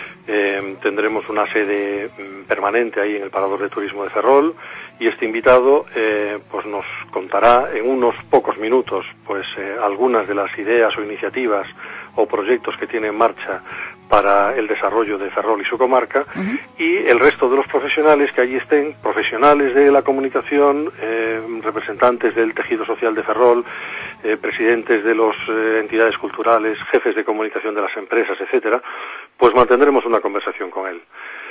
eh, tendremos una sede mm, permanente ahí en el Parador de Turismo de Ferrol, y este invitado eh, pues nos contará en unos pocos minutos pues eh, algunas de las ideas o iniciativas o proyectos que tiene en marcha para el desarrollo de Ferrol y su comarca. Uh-huh. Y el resto de los profesionales que allí estén, profesionales de la comunicación, eh, representantes del tejido social de Ferrol, eh, presidentes de las eh, entidades culturales, jefes de comunicación de las empresas, etcétera, pues mantendremos una conversación con él.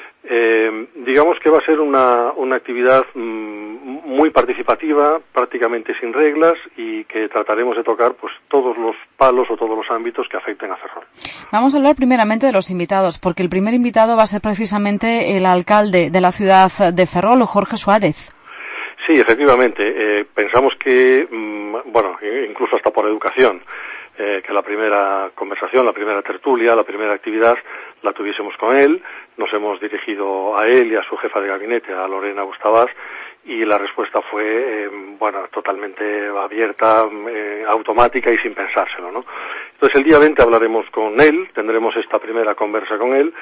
Eh, digamos que va a ser una, una actividad mmm, muy participativa, prácticamente sin reglas, y que trataremos de tocar pues todos los palos o todos los ámbitos que afecten a Ferrol. Vamos a hablar primeramente de los invitados, porque el primer invitado va a ser precisamente el alcalde de la ciudad de Ferrol, Jorge Suárez. Sí, efectivamente. Eh, pensamos que, mmm, bueno, incluso hasta por educación, eh, que la primera conversación, la primera tertulia, la primera actividad la tuviésemos con él. Nos hemos dirigido a él y a su jefa de gabinete, a Lorena Gustavás, y la respuesta fue, eh, bueno, totalmente abierta, eh, automática y sin pensárselo, ¿no? Entonces el día veinte hablaremos con él, tendremos esta primera conversa con él,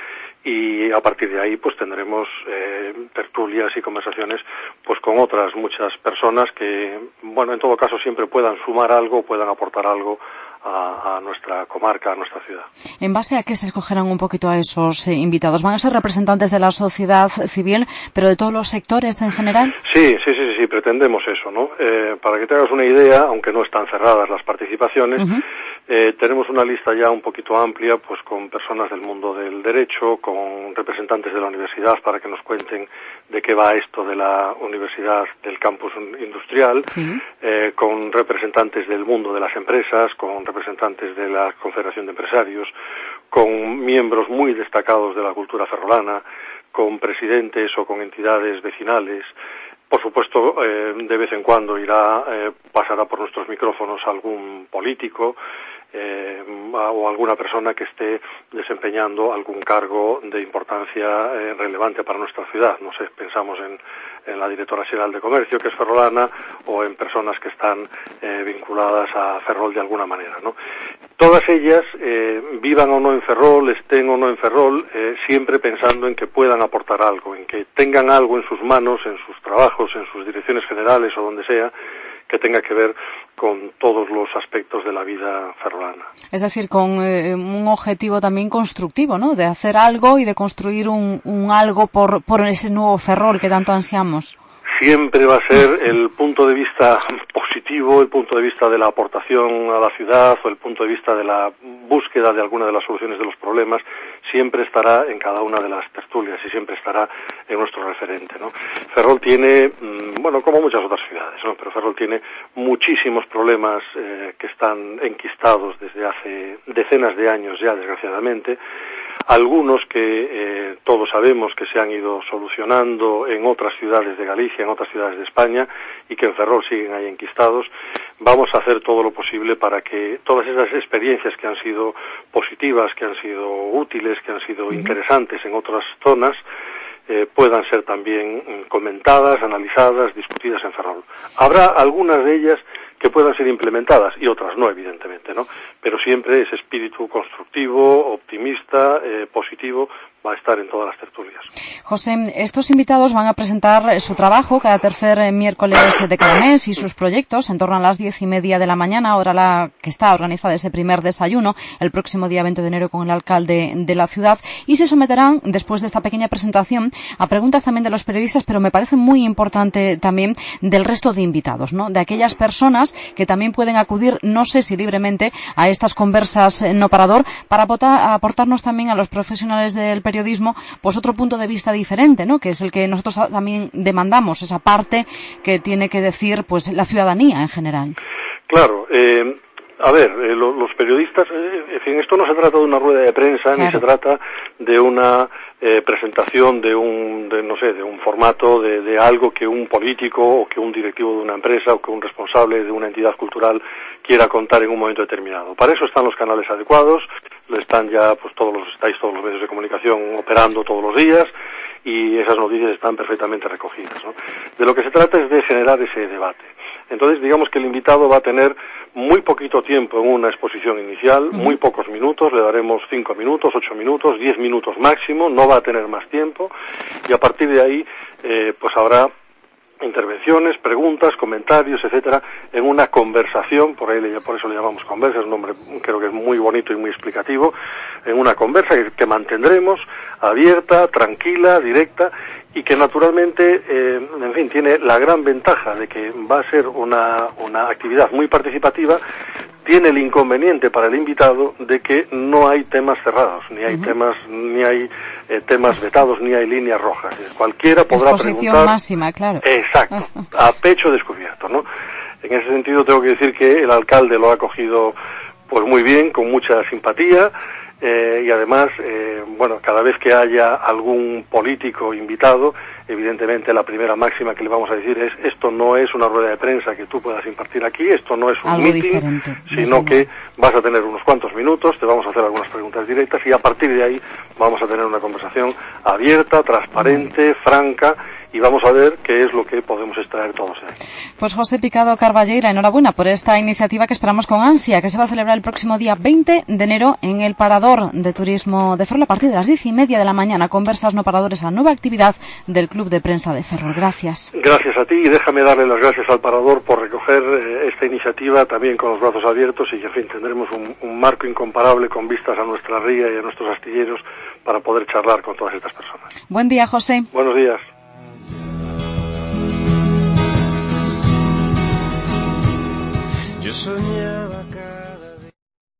y a partir de ahí pues tendremos eh, tertulias y conversaciones pues con otras muchas personas que, bueno, en todo caso siempre puedan sumar algo, puedan aportar algo a, a nuestra comarca, a nuestra ciudad. ¿En base a qué se escogerán un poquito a esos eh, invitados? ¿Van a ser representantes de la sociedad civil, pero de todos los sectores en general? Sí, sí, sí, sí, pretendemos eso, ¿no? Eh, para que te hagas una idea, aunque no están cerradas las participaciones, uh-huh. eh, tenemos una lista ya un poquito amplia, pues con personas del mundo del derecho, con representantes de la universidad para que nos cuenten de qué va esto de la universidad del campus industrial, sí. eh, con representantes del mundo de las empresas, con representantes de la Confederación de Empresarios, con miembros muy destacados de la cultura ferrolana, con presidentes o con entidades vecinales. Por supuesto, eh, de vez en cuando irá, eh, pasará por nuestros micrófonos algún político eh, o alguna persona que esté desempeñando algún cargo de importancia eh, relevante para nuestra ciudad. No sé, pensamos en, en la directora general de Comercio, que es ferrolana, o en personas que están eh, vinculadas a Ferrol de alguna manera, ¿no? Todas ellas, eh, vivan o no en Ferrol, estén o no en Ferrol, eh, siempre pensando en que puedan aportar algo, en que tengan algo en sus manos, en sus trabajos, en sus direcciones generales o donde sea, que tenga que ver con todos los aspectos de la vida ferrolana. Es decir, con eh, un objetivo también constructivo, ¿no? De hacer algo y de construir un, un algo por, por ese nuevo Ferrol que tanto ansiamos. Siempre va a ser el punto de vista positivo, el punto de vista de la aportación a la ciudad o el punto de vista de la búsqueda de alguna de las soluciones de los problemas, siempre estará en cada una de las tertulias y siempre estará en nuestro referente, ¿no? Ferrol tiene, bueno, como muchas otras ciudades, ¿no? Pero Ferrol tiene muchísimos problemas eh, que están enquistados desde hace decenas de años ya, desgraciadamente. Algunos que eh, todos sabemos que se han ido solucionando en otras ciudades de Galicia, en otras ciudades de España, y que en Ferrol siguen ahí enquistados. Vamos a hacer todo lo posible para que todas esas experiencias que han sido positivas, que han sido útiles, que han sido interesantes en otras zonas, eh, puedan ser también comentadas, analizadas, discutidas en Ferrol. Habrá algunas de ellas que puedan ser implementadas y otras no, evidentemente, ¿no? Pero siempre ese espíritu constructivo, optimista, eh, positivo, va a estar en todas las tertulias. José, estos invitados van a presentar su trabajo cada tercer miércoles de cada mes y sus proyectos en torno a las diez y media de la mañana, hora la que está organizada ese primer desayuno, el próximo día veinte de enero con el alcalde de la ciudad, y se someterán, después de esta pequeña presentación, a preguntas también de los periodistas, pero me parece muy importante también del resto de invitados, ¿no? De aquellas personas que también pueden acudir, no sé si libremente, a estas conversas no parador, para aportarnos también a los profesionales del periodismo, pues otro punto de vista diferente, ¿no? Que es el que nosotros también demandamos, esa parte que tiene que decir, pues, la ciudadanía en general. Claro, eh, a ver, eh, lo, los periodistas, eh, en fin, esto no se trata de una rueda de prensa, claro, ni se trata de una eh, presentación de un, de, no sé, de un formato de, de algo que un político o que un directivo de una empresa o que un responsable de una entidad cultural quiera contar en un momento determinado. Para eso están los canales adecuados, están ya, pues todos los, estáis todos los medios de comunicación operando todos los días y esas noticias están perfectamente recogidas, ¿no? De lo que se trata es de generar ese debate. Entonces, digamos que el invitado va a tener muy poquito tiempo en una exposición inicial, uh-huh. muy pocos minutos, le daremos cinco minutos, ocho minutos, diez minutos máximo, no va a tener más tiempo, y a partir de ahí, eh, pues habrá intervenciones, preguntas, comentarios, etcétera, en una conversación, por ahí por eso le llamamos conversa, es un nombre creo que es muy bonito y muy explicativo, en una conversa que, que mantendremos abierta, tranquila, directa, y que naturalmente, eh, en fin, tiene la gran ventaja de que va a ser una, una actividad muy participativa. Tiene el inconveniente para el invitado de que no hay temas cerrados, ni hay uh-huh. temas, ni hay eh, temas vetados, ni hay líneas rojas. Cualquiera podrá Exposición preguntar. máxima, claro. Exacto, a pecho descubierto, ¿no? En ese sentido tengo que decir que el alcalde lo ha acogido pues muy bien, con mucha simpatía. eh, y además, eh, bueno, cada vez que haya algún político invitado, evidentemente la primera máxima que le vamos a decir es: esto no es una rueda de prensa que tú puedas impartir aquí, esto no es un algo meeting, diferente, sino que vas a tener unos cuantos minutos, te vamos a hacer algunas preguntas directas y a partir de ahí vamos a tener una conversación abierta, transparente, franca, y vamos a ver qué es lo que podemos extraer todos de ahí. Pues José Picado Carballeira, enhorabuena por esta iniciativa que esperamos con ansia, que se va a celebrar el próximo día veinte de enero en el Parador de Turismo de Ferrol a partir de las diez y media de la mañana. Conversas no paradores, la nueva actividad del Club de Prensa de Ferrol. Gracias. Gracias a ti, y déjame darle las gracias al Parador por recoger eh, esta iniciativa también con los brazos abiertos, y en fin, tendremos un, un marco incomparable con vistas a nuestra ría y a nuestros astilleros para poder charlar con todas estas personas. Buen día, José. Buenos días. Yo soñaba cada día.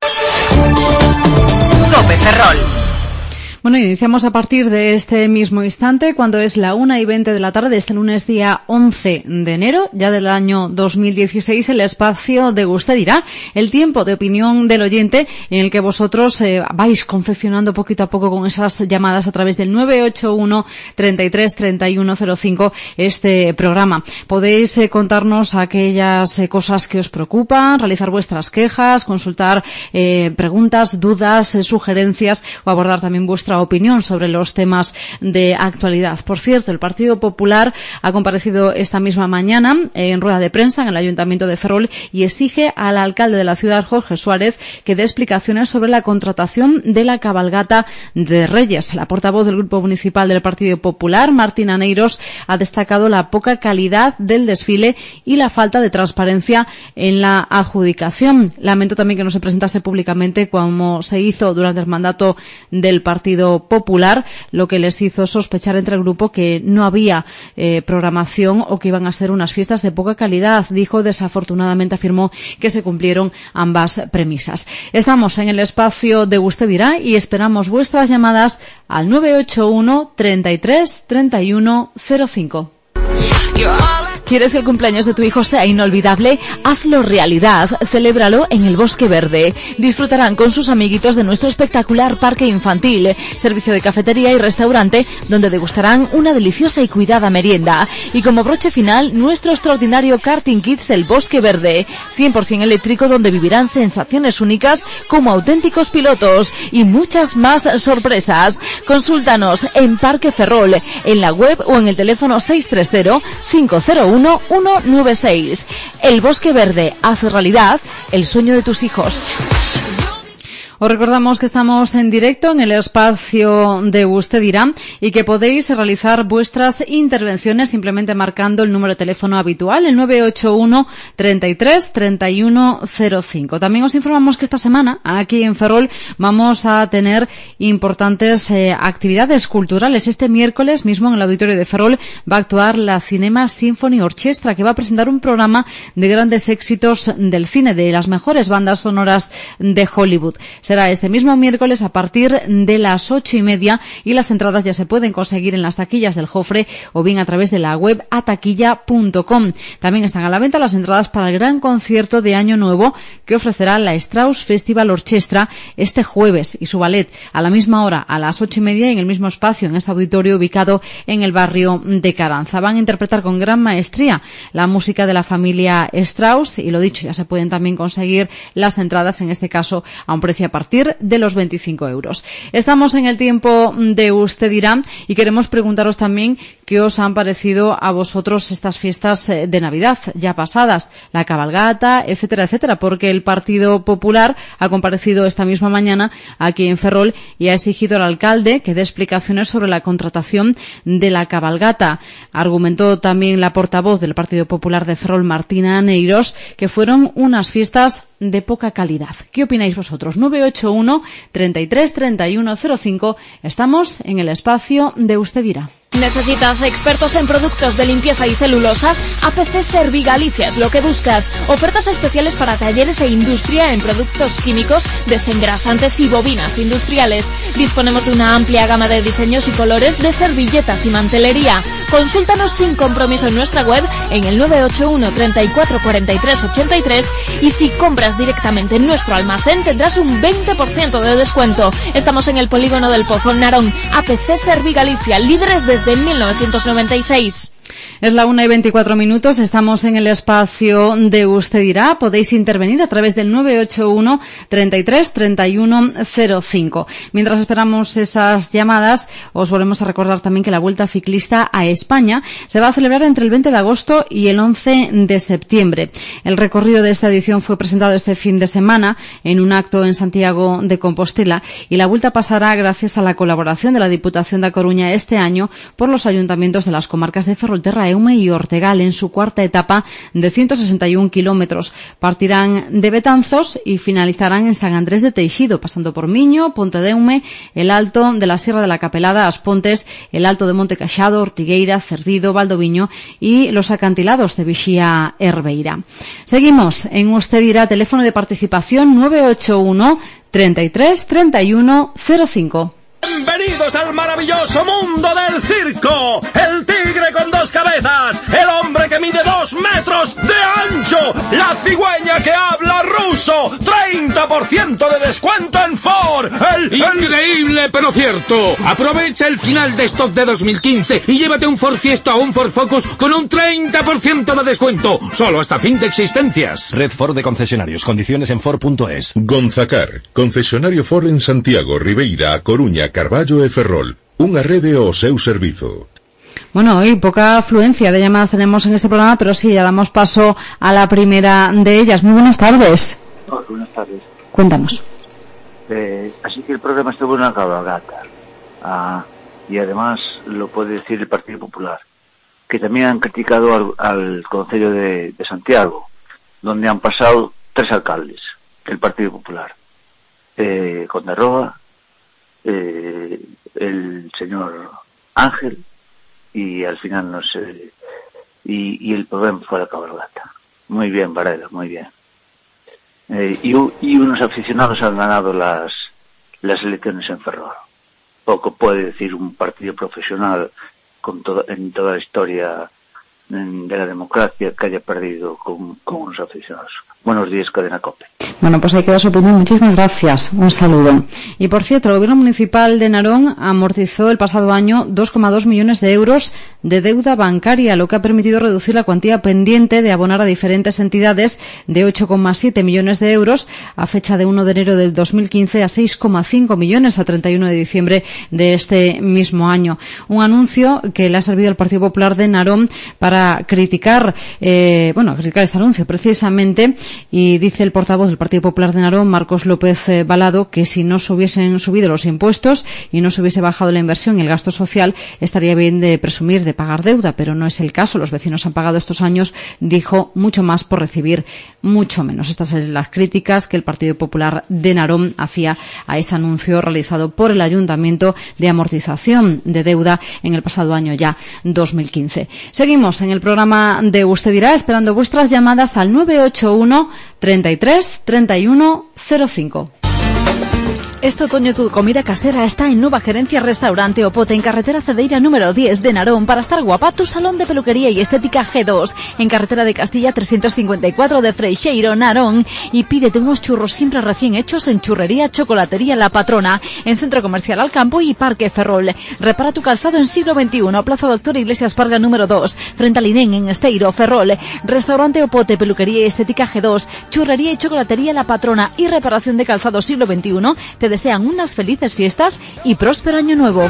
Cope Ferrol. Bueno, iniciamos a partir de este mismo instante, cuando es la una y veinte de la tarde de este lunes día once de enero, ya del año dos mil dieciséis, el espacio de Usted Dirá, el tiempo de opinión del oyente en el que vosotros eh, vais confeccionando poquito a poco con esas llamadas a través del nueve ocho uno, treinta y tres, treinta y uno cero cinco este programa. Podéis eh, contarnos aquellas eh, cosas que os preocupan, realizar vuestras quejas, consultar eh, preguntas, dudas, eh, sugerencias o abordar también vuestra opinión sobre los temas de actualidad. Por cierto, el Partido Popular ha comparecido esta misma mañana en rueda de prensa en el Ayuntamiento de Ferrol y exige al alcalde de la ciudad, Jorge Suárez, que dé explicaciones sobre la contratación de la cabalgata de Reyes. La portavoz del Grupo Municipal del Partido Popular, Martina Neiros, ha destacado la poca calidad del desfile y la falta de transparencia en la adjudicación. Lamento también que no se presentase públicamente como se hizo durante el mandato del Partido Popular, lo que les hizo sospechar entre el grupo que no había eh, programación o que iban a ser unas fiestas de poca calidad. Dijo, desafortunadamente afirmó que se cumplieron ambas premisas. Estamos en el espacio de Usted Dirá y esperamos vuestras llamadas al nueve ocho uno, treinta y tres, treinta y uno cero cinco. ¿Quieres que el cumpleaños de tu hijo sea inolvidable? Hazlo realidad. Celébralo en el Bosque Verde. Disfrutarán con sus amiguitos de nuestro espectacular parque infantil, servicio de cafetería y restaurante, donde degustarán una deliciosa y cuidada merienda. Y como broche final, nuestro extraordinario karting kids El Bosque Verde, cien por ciento eléctrico, donde vivirán sensaciones únicas como auténticos pilotos y muchas más sorpresas. Consúltanos en Parque Ferrol, en la web o en el teléfono seis tres cero, cinco cero uno, uno nueve seis. El Bosque Verde hace realidad el sueño de tus hijos. Os recordamos que estamos en directo en el espacio de Usted Dirá y que podéis realizar vuestras intervenciones simplemente marcando el número de teléfono habitual, el nueve ocho uno, treinta y tres, treinta y uno cero cinco. También os informamos que esta semana aquí en Ferrol vamos a tener importantes eh, actividades culturales. Este miércoles mismo en el auditorio de Ferrol va a actuar la Cinema Symphony Orchestra, que va a presentar un programa de grandes éxitos del cine, de las mejores bandas sonoras de Hollywood. Será este mismo miércoles a partir de las ocho y media y las entradas ya se pueden conseguir en las taquillas del Jofre o bien a través de la web ataquilla punto com. También están a la venta las entradas para el gran concierto de Año Nuevo que ofrecerá la Strauss Festival Orchestra este jueves y su ballet a la misma hora, a las ocho y media, en el mismo espacio, en este auditorio ubicado en el barrio de Caranza. Van a interpretar con gran maestría la música de la familia Strauss y, lo dicho, ya se pueden también conseguir las entradas, en este caso a un precio a partir de los veinticinco euros. Estamos en el tiempo de Usted Dirá y queremos preguntaros también qué os han parecido a vosotros estas fiestas de Navidad ya pasadas, la cabalgata, etcétera, etcétera, porque el Partido Popular ha comparecido esta misma mañana aquí en Ferrol y ha exigido al alcalde que dé explicaciones sobre la contratación de la cabalgata. Argumentó también la portavoz del Partido Popular de Ferrol, Martina Neiros, que fueron unas fiestas de poca calidad. ¿Qué opináis vosotros? nueve ocho uno, treinta y tres, treinta y uno cero cinco. Estamos en el espacio de Usted Dirá. ¿Necesitas expertos en productos de limpieza y celulosas? A P C Servigalicia es lo que buscas. Ofertas especiales para talleres e industria en productos químicos, desengrasantes y bobinas industriales. Disponemos de una amplia gama de diseños y colores de servilletas y mantelería. Consúltanos sin compromiso en nuestra web en el nueve ocho uno, treinta y cuatro, cuarenta y tres, ochenta y tres y si compras directamente en nuestro almacén tendrás un veinte por ciento de descuento. Estamos en el polígono del Pozo, Narón. A P C Servigalicia, líderes desde de mil novecientos noventa y seis. Es la una y veinticuatro minutos, estamos en el espacio de Usted Dirá. Podéis intervenir a través del nueve ocho uno, treinta y tres, treinta y uno, cero cinco. Mientras esperamos esas llamadas, os volvemos a recordar también que la Vuelta Ciclista a España se va a celebrar entre el veinte de agosto y el once de septiembre. El recorrido de esta edición fue presentado este fin de semana en un acto en Santiago de Compostela y la Vuelta pasará gracias a la colaboración de la Diputación de Coruña este año por los ayuntamientos de las comarcas de Ferrolterra, Eume y Ortegal en su cuarta etapa de ciento sesenta y un kilómetros. Partirán de Betanzos y finalizarán en San Andrés de Teixido, pasando por Miño, Ponte de Eume, el Alto de la Sierra de la Capelada, Aspontes, el Alto de Monte Caxado, Ortigueira, Cerdido, Valdoviño y los acantilados de Vixía Herbeira. Seguimos en Usted Dirá, teléfono de participación nueve ocho uno, treinta y tres, treinta y uno, cero cinco. Bienvenidos al maravilloso mundo del circo. El tigre con dos cabezas, el hombre que mide dos metros de ancho, la cigüeña que habla ruso, treinta por ciento de descuento en Ford. El, el... Increíble, pero cierto. Aprovecha el final de stock de dos mil quince y llévate un Ford Fiesta o un Ford Focus con un treinta por ciento de descuento, solo hasta fin de existencias. Red Ford de concesionarios, condiciones en Ford punto es. Gonzacar, concesionario Ford en Santiago, Ribeira, Coruña, Carballo e Ferrol, unha rede ao seu servizo. Bueno, hoy poca afluencia de llamadas tenemos en este programa, pero sí, ya damos paso a la primera de ellas. Muy buenas tardes. Hola, buenas tardes. Cuéntanos. Eh, así que el programa estuvo en una cabalgata. Ah, y además lo puede decir el Partido Popular, que también han criticado al, al Concello de, de Santiago, donde han pasado tres alcaldes del Partido Popular. Eh, Condarroa, Eh, el señor Ángel y al final no sé y, y el problema fue la cabalgata. Muy bien, Varela, muy bien. Eh, y, y unos aficionados han ganado las las elecciones en Ferrol. Poco puede decir un partido profesional con todo, en toda la historia en, de la democracia que haya perdido con, con unos aficionados. Buenos días, Cadena COPE. Bueno, pues ahí queda su opinión. Muchísimas gracias. Un saludo. Y por cierto, el Gobierno Municipal de Narón amortizó el pasado año dos coma dos millones de euros de deuda bancaria, lo que ha permitido reducir la cuantía pendiente de abonar a diferentes entidades de ocho coma siete millones de euros a fecha de uno de enero del dos mil quince a seis coma cinco millones a treinta y uno de diciembre de este mismo año. Un anuncio que le ha servido al Partido Popular de Narón para criticar, eh, bueno, criticar este anuncio precisamente. Y dice el portavoz del Partido Popular de Narón, Marcos López eh, Balado, que si no se hubiesen subido los impuestos y no se hubiese bajado la inversión y el gasto social, estaría bien de presumir de pagar deuda, pero no es el caso. Los vecinos han pagado estos años, dijo, mucho más por recibir mucho menos. Estas son las críticas que el Partido Popular de Narón hacía a ese anuncio realizado por el Ayuntamiento de amortización de deuda en el pasado año ya dos mil quince. Seguimos en el programa de Usted Dirá, esperando vuestras llamadas al nueve ocho uno, treinta y tres, treinta y uno, cero cinco. Este otoño tu comida casera está en Nueva Gerencia Restaurante Opote, en carretera Cedeira número diez de Narón. Para estar guapa, tu salón de peluquería y estética G dos, en carretera de Castilla trescientos cincuenta y cuatro de Freixeiro, Narón. Y pídete unos churros siempre recién hechos en Churrería Chocolatería La Patrona, en Centro Comercial Alcampo y Parque Ferrol. Repara tu calzado en siglo veintiuno, Plaza Doctor Iglesias Parga número dos, frente al Inén en Esteiro, Ferrol. Restaurante Opote, peluquería y estética G dos, Churrería y Chocolatería La Patrona y reparación de calzado siglo veintiuno. Te desean unas felices fiestas y próspero año nuevo.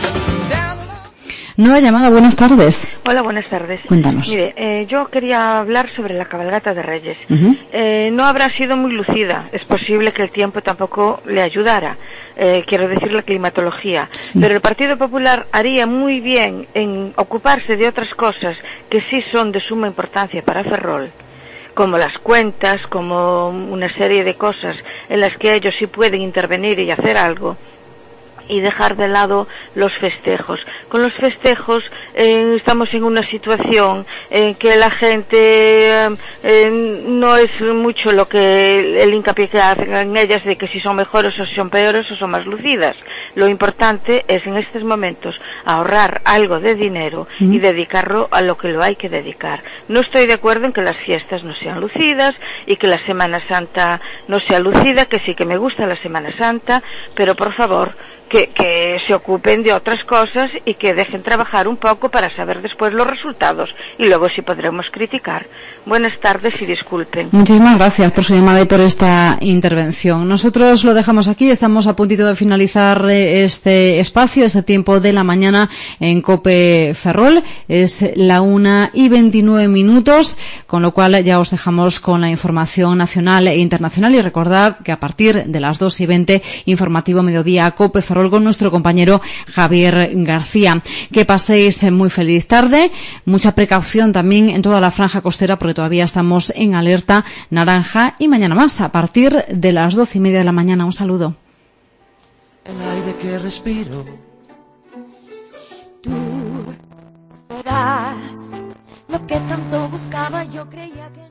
Nueva llamada, buenas tardes. Hola, buenas tardes. Cuéntanos. Mire, eh, yo quería hablar sobre la cabalgata de Reyes. Uh-huh. Eh, no habrá sido muy lucida, es posible que el tiempo tampoco le ayudara, eh, quiero decir la climatología, sí. Pero el Partido Popular haría muy bien en ocuparse de otras cosas que sí son de suma importancia para Ferrol, como las cuentas, como una serie de cosas en las que ellos sí pueden intervenir y hacer algo, y dejar de lado los festejos. Con los festejos eh, estamos en una situación en que la gente eh, eh, no es mucho lo que el hincapié que hacen en ellas de que si son mejores o si son peores o son más lucidas. Lo importante es en estos momentos ahorrar algo de dinero mm. y dedicarlo a lo que lo hay que dedicar. No estoy de acuerdo en que las fiestas no sean lucidas y que la Semana Santa no sea lucida, que sí que me gusta la Semana Santa, pero por favor que, que se ocupen de otras cosas y que dejen trabajar un poco para saber después los resultados y luego sí podremos criticar. Buenas tardes y disculpen. Muchísimas gracias por su llamada y por esta intervención. Nosotros lo dejamos aquí, estamos a puntito de finalizar este espacio, este tiempo de la mañana en COPE Ferrol. Es la una y veintinueve minutos, con lo cual ya os dejamos con la información nacional e internacional y recordad que a partir de las dos y veinte, informativo mediodía COPE Ferrol con nuestro compañero Javier García. Que paséis muy feliz tarde, mucha precaución también en toda la franja costera porque todavía estamos en alerta naranja y mañana más a partir de las doce y media de la mañana. Un saludo. El aire que respiro, tú serás lo que tanto buscaba, yo creía que